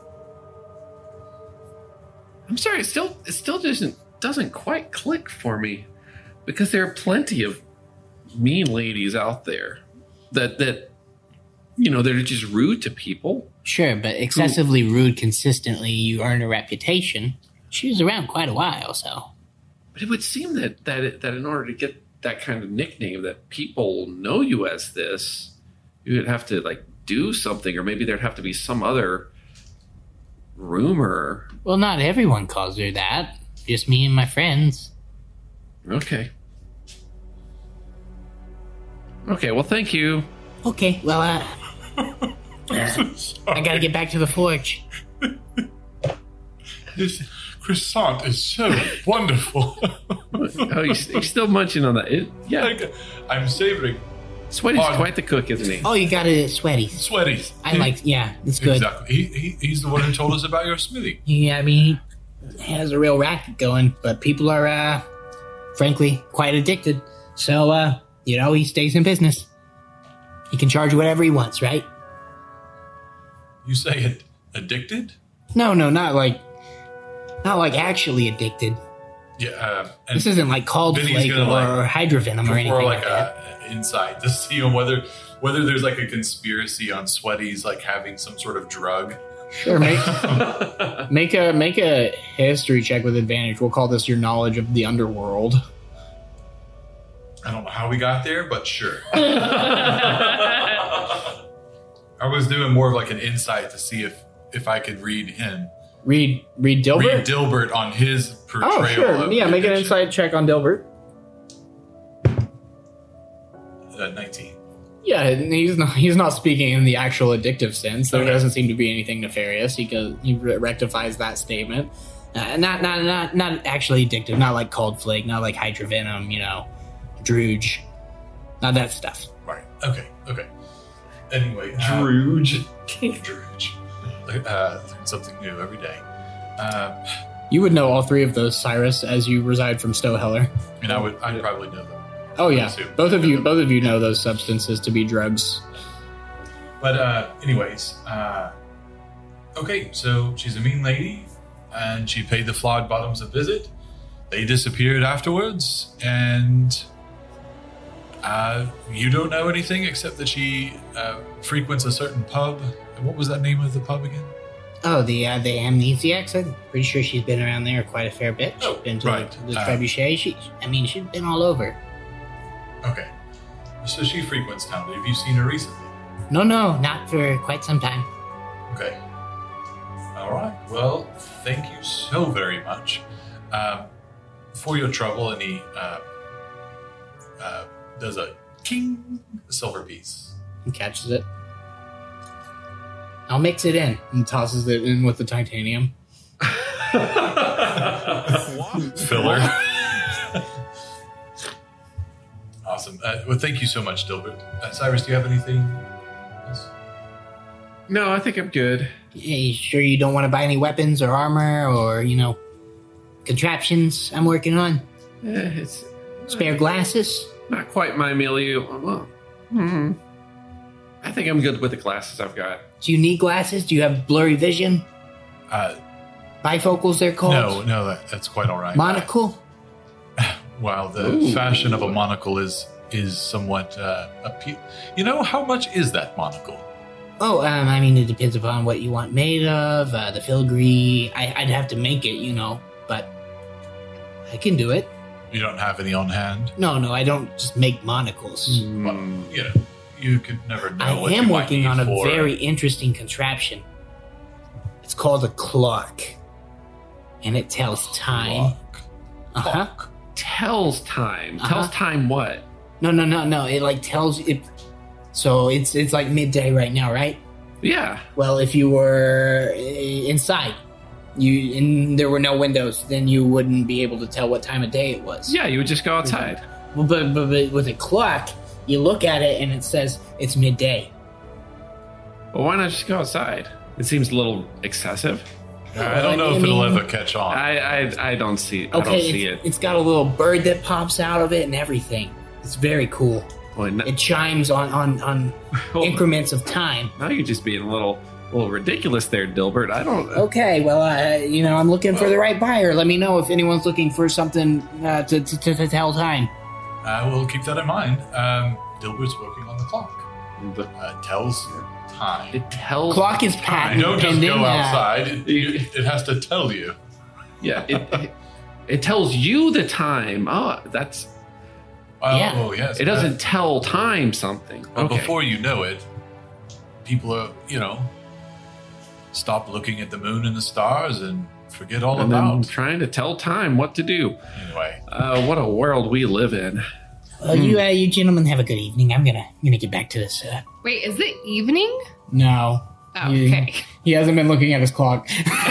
I'm sorry, it still it still doesn't doesn't quite click for me, because there are plenty of mean ladies out there that that you know, they're just rude to people. Sure, but excessively rude consistently, you earn a reputation. She was around quite a while, so. But it would seem that that it, that in order to get that kind of nickname, that people know you as this, you would have to like do something, or maybe there'd have to be some other rumor. Well, not everyone calls her that. Just me and my friends. Okay. Okay, well, thank you. Okay, well, uh... I gotta get back to the forge. This croissant is so wonderful. Oh, you're, you're still munching on that. It, yeah. Like, I'm savoring. Sweaty's Oh, quite the cook, isn't he? Oh, you got it at Sweaty. Sweaty. I like, yeah, it's good. Exactly. He, he, he's the one who told us about your smithy. Yeah, I mean, he has a real racket going, but people are, uh, frankly, quite addicted. So, uh, you know, he stays in business. He can charge whatever he wants, right? You say it addicted? No, no, not like, not like actually addicted. Yeah. Uh, and This isn't like Cold Vinny's Flake gonna, or, like, or Hydrovenom or anything or like like that. a insight to see on whether whether there's like a conspiracy on Sweaty's like having some sort of drug. Sure, make make a make a history check with advantage. We'll call this your knowledge of the underworld. I don't know how we got there, but sure. I was doing more of like an insight to see if if I could read him. Read read Dilbert. Read Dilbert on his portrayal. oh, sure. Of Yeah, make an addiction. insight check on Dilbert. Uh, nineteen. Yeah, he's not he's not speaking in the actual addictive sense. There Okay. doesn't seem to be anything nefarious. He goes, he re- rectifies that statement. Uh, not, not, not, not actually addictive. Not like Cold Flake. Not like Hydrovenom. You know, Druge. Not that stuff. Right. Okay. Okay. Anyway, Druge. Druge. Uh, learn something new every day. Um, You would know all three of those, Cyrus, as you reside from Stoheller. and I would, I'd probably know them. Oh yeah, assume. both of you, both of you know those substances to be drugs. But uh, anyways, uh, okay. So she's a mean lady, and she paid the Flawed Bottoms a visit. They disappeared afterwards, and uh, you don't know anything except that she uh, frequents a certain pub. What was that name of the pub again? Oh, the uh, the Amnesiacs. I'm pretty sure she's been around there quite a fair bit. She's Oh, been to right. the, the Uh, Trebuchet. She, I mean, she's been all over. Okay. So she frequents town. Have you seen her recently? No, no, not for quite some time. Okay. All right. Well, thank you so very much um, for your trouble. And he uh, uh, does a king silver piece. He catches it. I'll mix it in and tosses it in with the titanium. Filler. Awesome. Uh, well, thank you so much, Dilbert. Uh, Cyrus, do you have anything else? No, I think I'm good. Yeah, you sure you don't want to buy any weapons or armor or, you know, contraptions I'm working on? Eh, it's Spare glasses? not quite my milieu. Well, hmm. I think I'm good with the glasses I've got. Do you need glasses? Do you have blurry vision? Uh, Bifocals, they're called? no, no, that, that's quite all right. Monocle? Wow, the Ooh. fashion of a monocle is is somewhat uh, appe- You know, how much is that monocle? Oh, um, I mean, it depends upon what you want made of, uh, the filigree. I, I'd have to make it, you know, but I can do it. You don't have any on hand? No, no, I don't just make monocles. Well, you know, you could never know I what am you might working need on a for- very interesting contraption. It's called a clock, and it tells time. Clock. Uh huh. Clock. Tells time. Uh-huh. Tells time what? No, no, no, no. It like tells it. So it's it's like midday right now, right? Yeah. Well, if you were uh, inside, you and there were no windows, then you wouldn't be able to tell what time of day it was. Yeah, you would just go outside. Well, But, but, but with a clock, you look at it and it says it's midday. Well, why not just go outside? It seems a little excessive. I don't know I if it'll mean- ever catch on. I I, I don't see. I Okay, don't see it's, it. it's got a little bird that pops out of it and everything. It's very cool. Boy, no, It chimes on on, on increments of time. now you're just being a little, little ridiculous there, Dilbert. I don't. Okay, well, uh, you know, I'm looking for the right buyer. Let me know if anyone's looking for something uh, to, to, to, to tell time. I will keep that in mind. Um, Dilbert's working on the clock. The, Uh, tells time. it tells. Clock is You patent don't just pending. go uh, outside. It, it, it has to tell you. Yeah. It, it, it tells you the time. Oh, that's. Oh, Yeah. yes. It doesn't tell time something. But Okay. before you know it, people are, you know, stop looking at the moon and the stars and forget all and then about. trying to tell time what to do. Anyway, Uh, what a world we live in. Well, you, uh, you gentlemen have a good evening. I'm gonna, I'm gonna get back to this. Uh, Wait, is it evening? no, Oh, You- okay. he hasn't been looking at his clock.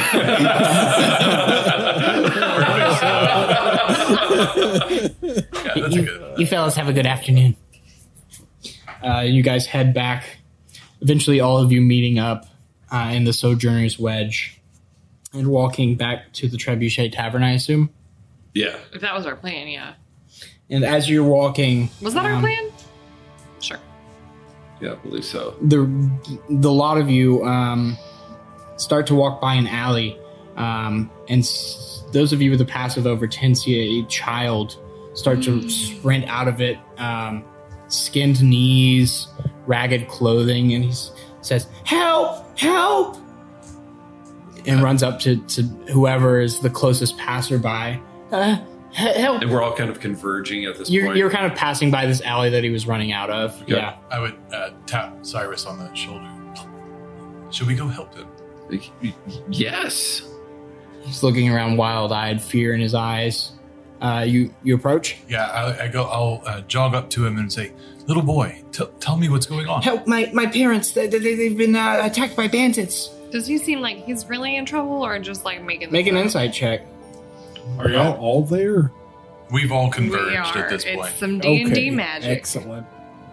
yeah, that's a you, good. you fellas have a good afternoon. Uh, you guys head back. Eventually, all of you meeting up uh, in the Sojourner's Wedge and walking back to the Trebuchet Tavern, I assume. Yeah. If that was our plan, yeah. And as you're walking, Was that our um, plan? Sure. Yeah, I believe so. the the lot of you um, start to walk by an alley, um, and s- those of you with a passive over ten see a child start to sprint out of it, um, skinned knees, ragged clothing, and he s- says, "Help! Help!" and runs up to, to whoever is the closest passerby. Uh, he- help! And we're all kind of converging at this You're, point. you're kind of passing by this alley that he was running out of. Okay. Yeah. I would uh, tap Cyrus on the shoulder. Should we go help him? Yes. He's looking around, wild-eyed, fear in his eyes. Uh, you you approach. Yeah, I, I go. I'll uh, jog up to him and say, "Little boy, t- tell me what's going on." Help! My my parents. They, they, they've been uh, attacked by bandits. Does he seem like he's really in trouble or just like making Make an this up? insight check. Are y'all all there? We've all We converged are. at this It's point. some D and D Okay, magic. Excellent.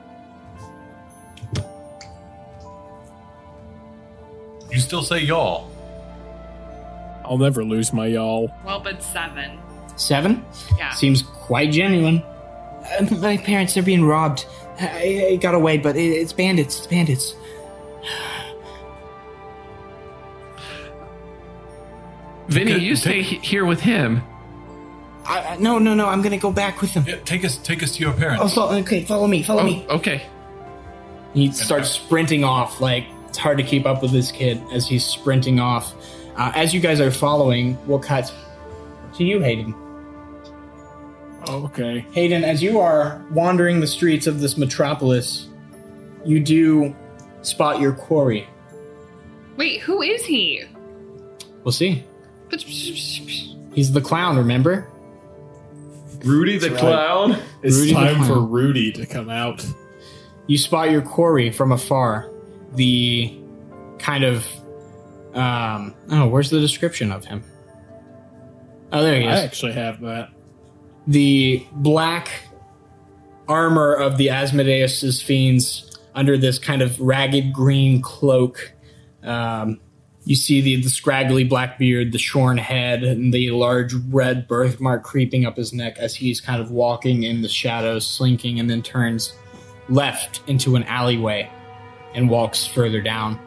You still say y'all? I'll never lose my y'all. Well, but seven. Seven. Yeah. Seems quite genuine. Uh, my parents are being robbed. I, I got away, but it, it's bandits. It's bandits. Vinny, Okay, you stay take- he- here with him. I, I- no, no, no. I'm gonna go back with them. Yeah, take us, take us to your parents. Oh, so, okay. Follow me. Follow Oh, me. okay. He starts sprinting off. Like it's hard to keep up with this kid as he's sprinting off. Uh, as you guys are following, we'll cut to you, Hayden. Okay. Hayden, as you are wandering the streets of this metropolis, you do spot your quarry. Wait, who is he? We'll see. But He's the clown, remember? Rudy the right. clown. It's Rudy the time for Clown. Rudy to come out. You spot your quarry from afar. The kind of um oh, where's the description of him? Oh, there he I is. actually have that. The black armor of the Asmodeus' fiends under this kind of ragged green cloak. Um, you see the, the scraggly black beard, the shorn head, and the large red birthmark creeping up his neck as he's kind of walking in the shadows, slinking, and then turns left into an alleyway and walks further down.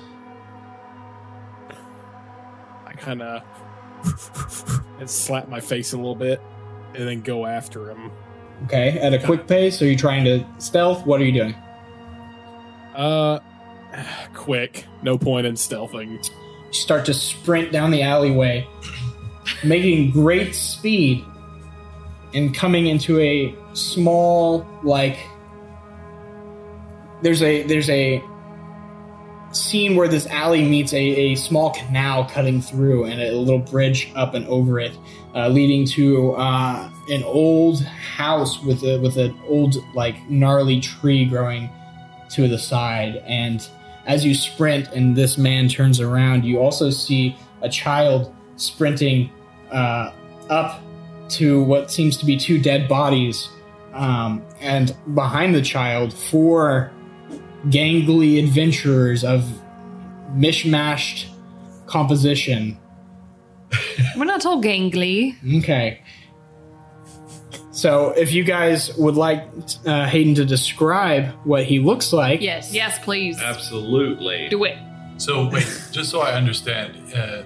I kind of and slap my face a little bit and then go after him. Okay, at a quick pace, are you trying to stealth? What are you doing? Uh, quick. No point in stealthing. You start to sprint down the alleyway, making great speed, and coming into a small, like, there's a there's a scene where this alley meets a, a small canal cutting through and a little bridge up and over it, uh, leading to uh, an old house with a with an old, like, gnarly tree growing to the side. And as you sprint and this man turns around, you also see a child sprinting uh, up to what seems to be two dead bodies. Um, and behind the child, four gangly adventurers of mishmashed composition. We're not all gangly. Okay. So, if you guys would like uh, Hayden to describe what he looks like, Yes. Yes, please. Absolutely. Do it. So wait, just so I understand, uh,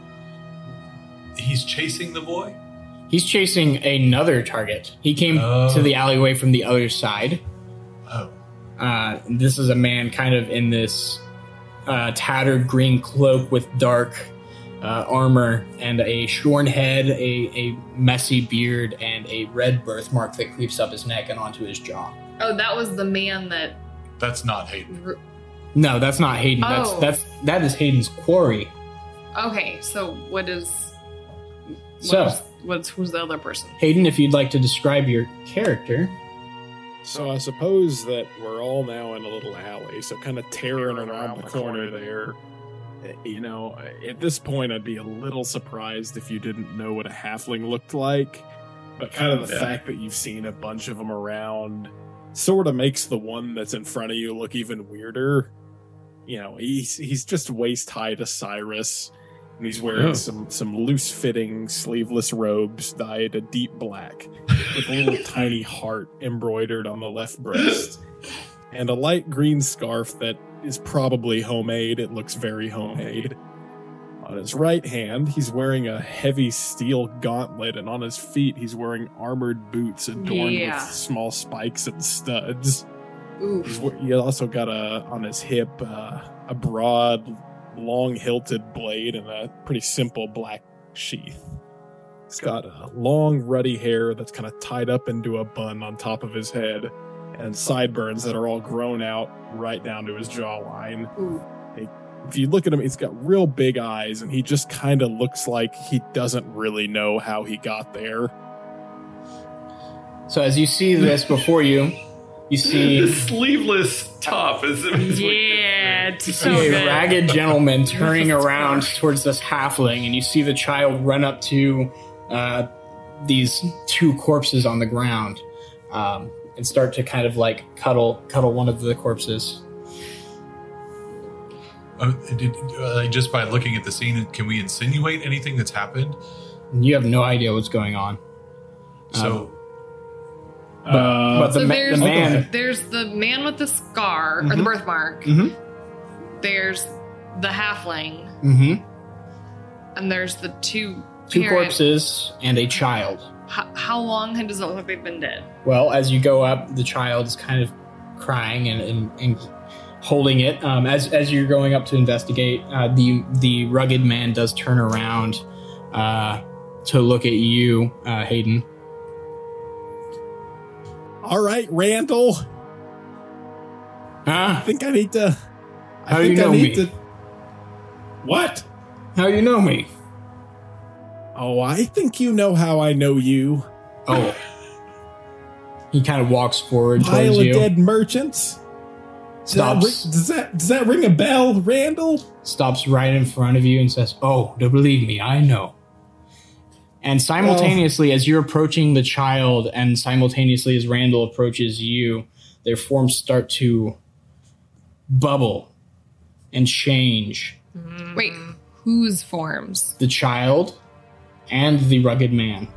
he's chasing the boy? he's chasing another target. He came Oh. to the alleyway from the other side. Oh. Uh, this is a man kind of in this uh, tattered green cloak with dark uh, armor and a shorn head, a, a messy beard, and a red birthmark that creeps up his neck and onto his jaw. Oh, that was the man that. That's not Hayden. r- No, that's not Hayden. Oh. That's that's that is Hayden's quarry. Okay, so what is. What So- is- what's who's the other person? Hayden, if you'd like to describe your character. So I suppose that we're all now in a little alley, so kind of tearing around the corner there. You know, at this point, I'd be a little surprised if you didn't know what a halfling looked like. But kind of the Yeah. fact that you've seen a bunch of them around sort of makes the one that's in front of you look even weirder. You know, he's he's just waist high to Cyrus, and he's wearing Oh. some some loose fitting sleeveless robes dyed a deep black with a little tiny heart embroidered on the left breast, and a light green scarf that is probably homemade. It looks very homemade. On his right hand, he's wearing a heavy steel gauntlet, and on his feet, he's wearing armored boots adorned Yeah. with small spikes and studs. Ooh. He's, we- he also got a on his hip uh, a broad, long-hilted blade and a pretty simple black sheath. He's got a long, ruddy hair that's kind of tied up into a bun on top of his head, and sideburns that are all grown out right down to his jawline. Ooh. He- if you look at him, he's got real big eyes, and he just kind of looks like he doesn't really know how he got there. So as you see this before you, you see The sleeveless top is Yeah, it's You so see a good. ragged gentleman turning around towards this halfling, and you see the child run up to uh, these two corpses on the ground um, and start to kind of like cuddle cuddle one of the corpses. Uh, did, uh, just by looking at the scene, can we insinuate anything that's happened? And you have no idea what's going on. So, Uh, but the, So ma- there's the man, there's the man with the scar or the Mhm. birthmark. Mhm. There's the halfling, hmm and there's the two two parent- corpses and a child. How, how long does it look like they've been dead? Well, as you go up, the child is kind of crying and, and, and holding it. Um, as as you're going up to investigate, uh, the the rugged man does turn around uh, to look at you, uh, Hayden. all right, Randall. Huh? I think I need to. I How do think you know I need me? to. What? How you know me? Oh, I think you know how I know you. Oh. He kind of walks forward Pile towards of you, dead merchants. Does that, stops, ring, does that does that ring a bell, Randall? stops right in front of you and says, "Oh, to believe me, I know." And simultaneously, as you're approaching the child, and simultaneously as Randall approaches you, their forms start to bubble and change. Wait, whose forms? The child and the rugged man.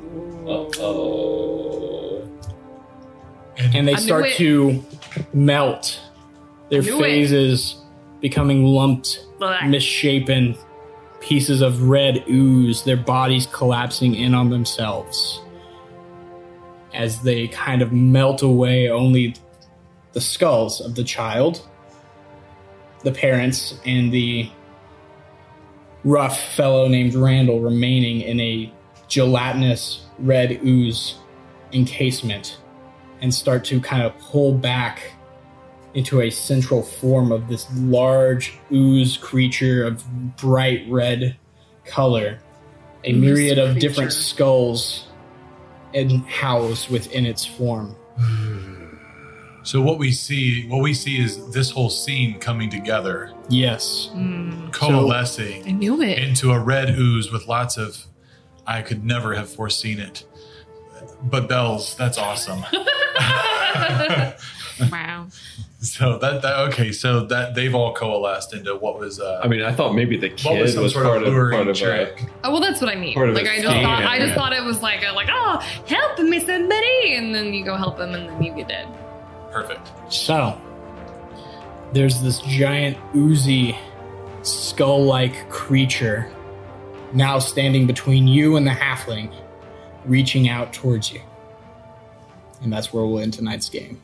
and, And they I knew start it. to melt, their Knew it. phases becoming lumped, Blah. misshapen pieces of red ooze, their bodies collapsing in on themselves. As they kind of melt away, only the skulls of the child, the parents, and the rough fellow named Randall remaining in a gelatinous red ooze encasement, and start to kind of pull back into a central form of this large ooze creature of bright red color. A Ooze myriad of creature. different skulls and housed within its form. so what we see, what we see is this whole scene coming together, Yes. Mm, coalescing I knew it. into a red ooze with lots of. I could never have foreseen it, but bells. That's awesome. Wow. So that, that okay. So that they've all coalesced into what was. Uh, I mean, I thought maybe the what kid was was, some sort part of of luring part of trick. a, Oh well, that's what I mean. Part of Like a I just scam, thought, I just yeah. thought it was like a, like oh, help me, somebody, and then you go help him, and then you get dead. Perfect. So, there's this giant, oozy, skull-like creature now standing between you and the halfling, reaching out towards you. And that's where we'll end tonight's game.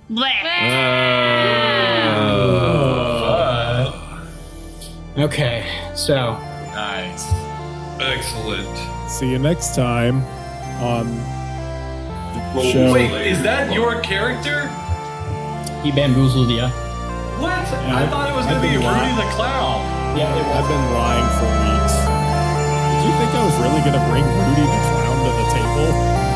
But Okay, so nice. excellent. See you next time on the show. Wait, is that your character? he bamboozled you. What? I thought it was going I've to be been Rudy lying. the Clown. Yeah, it I've been lying for weeks. Did you think I was really going to bring Rudy the Clown to the table?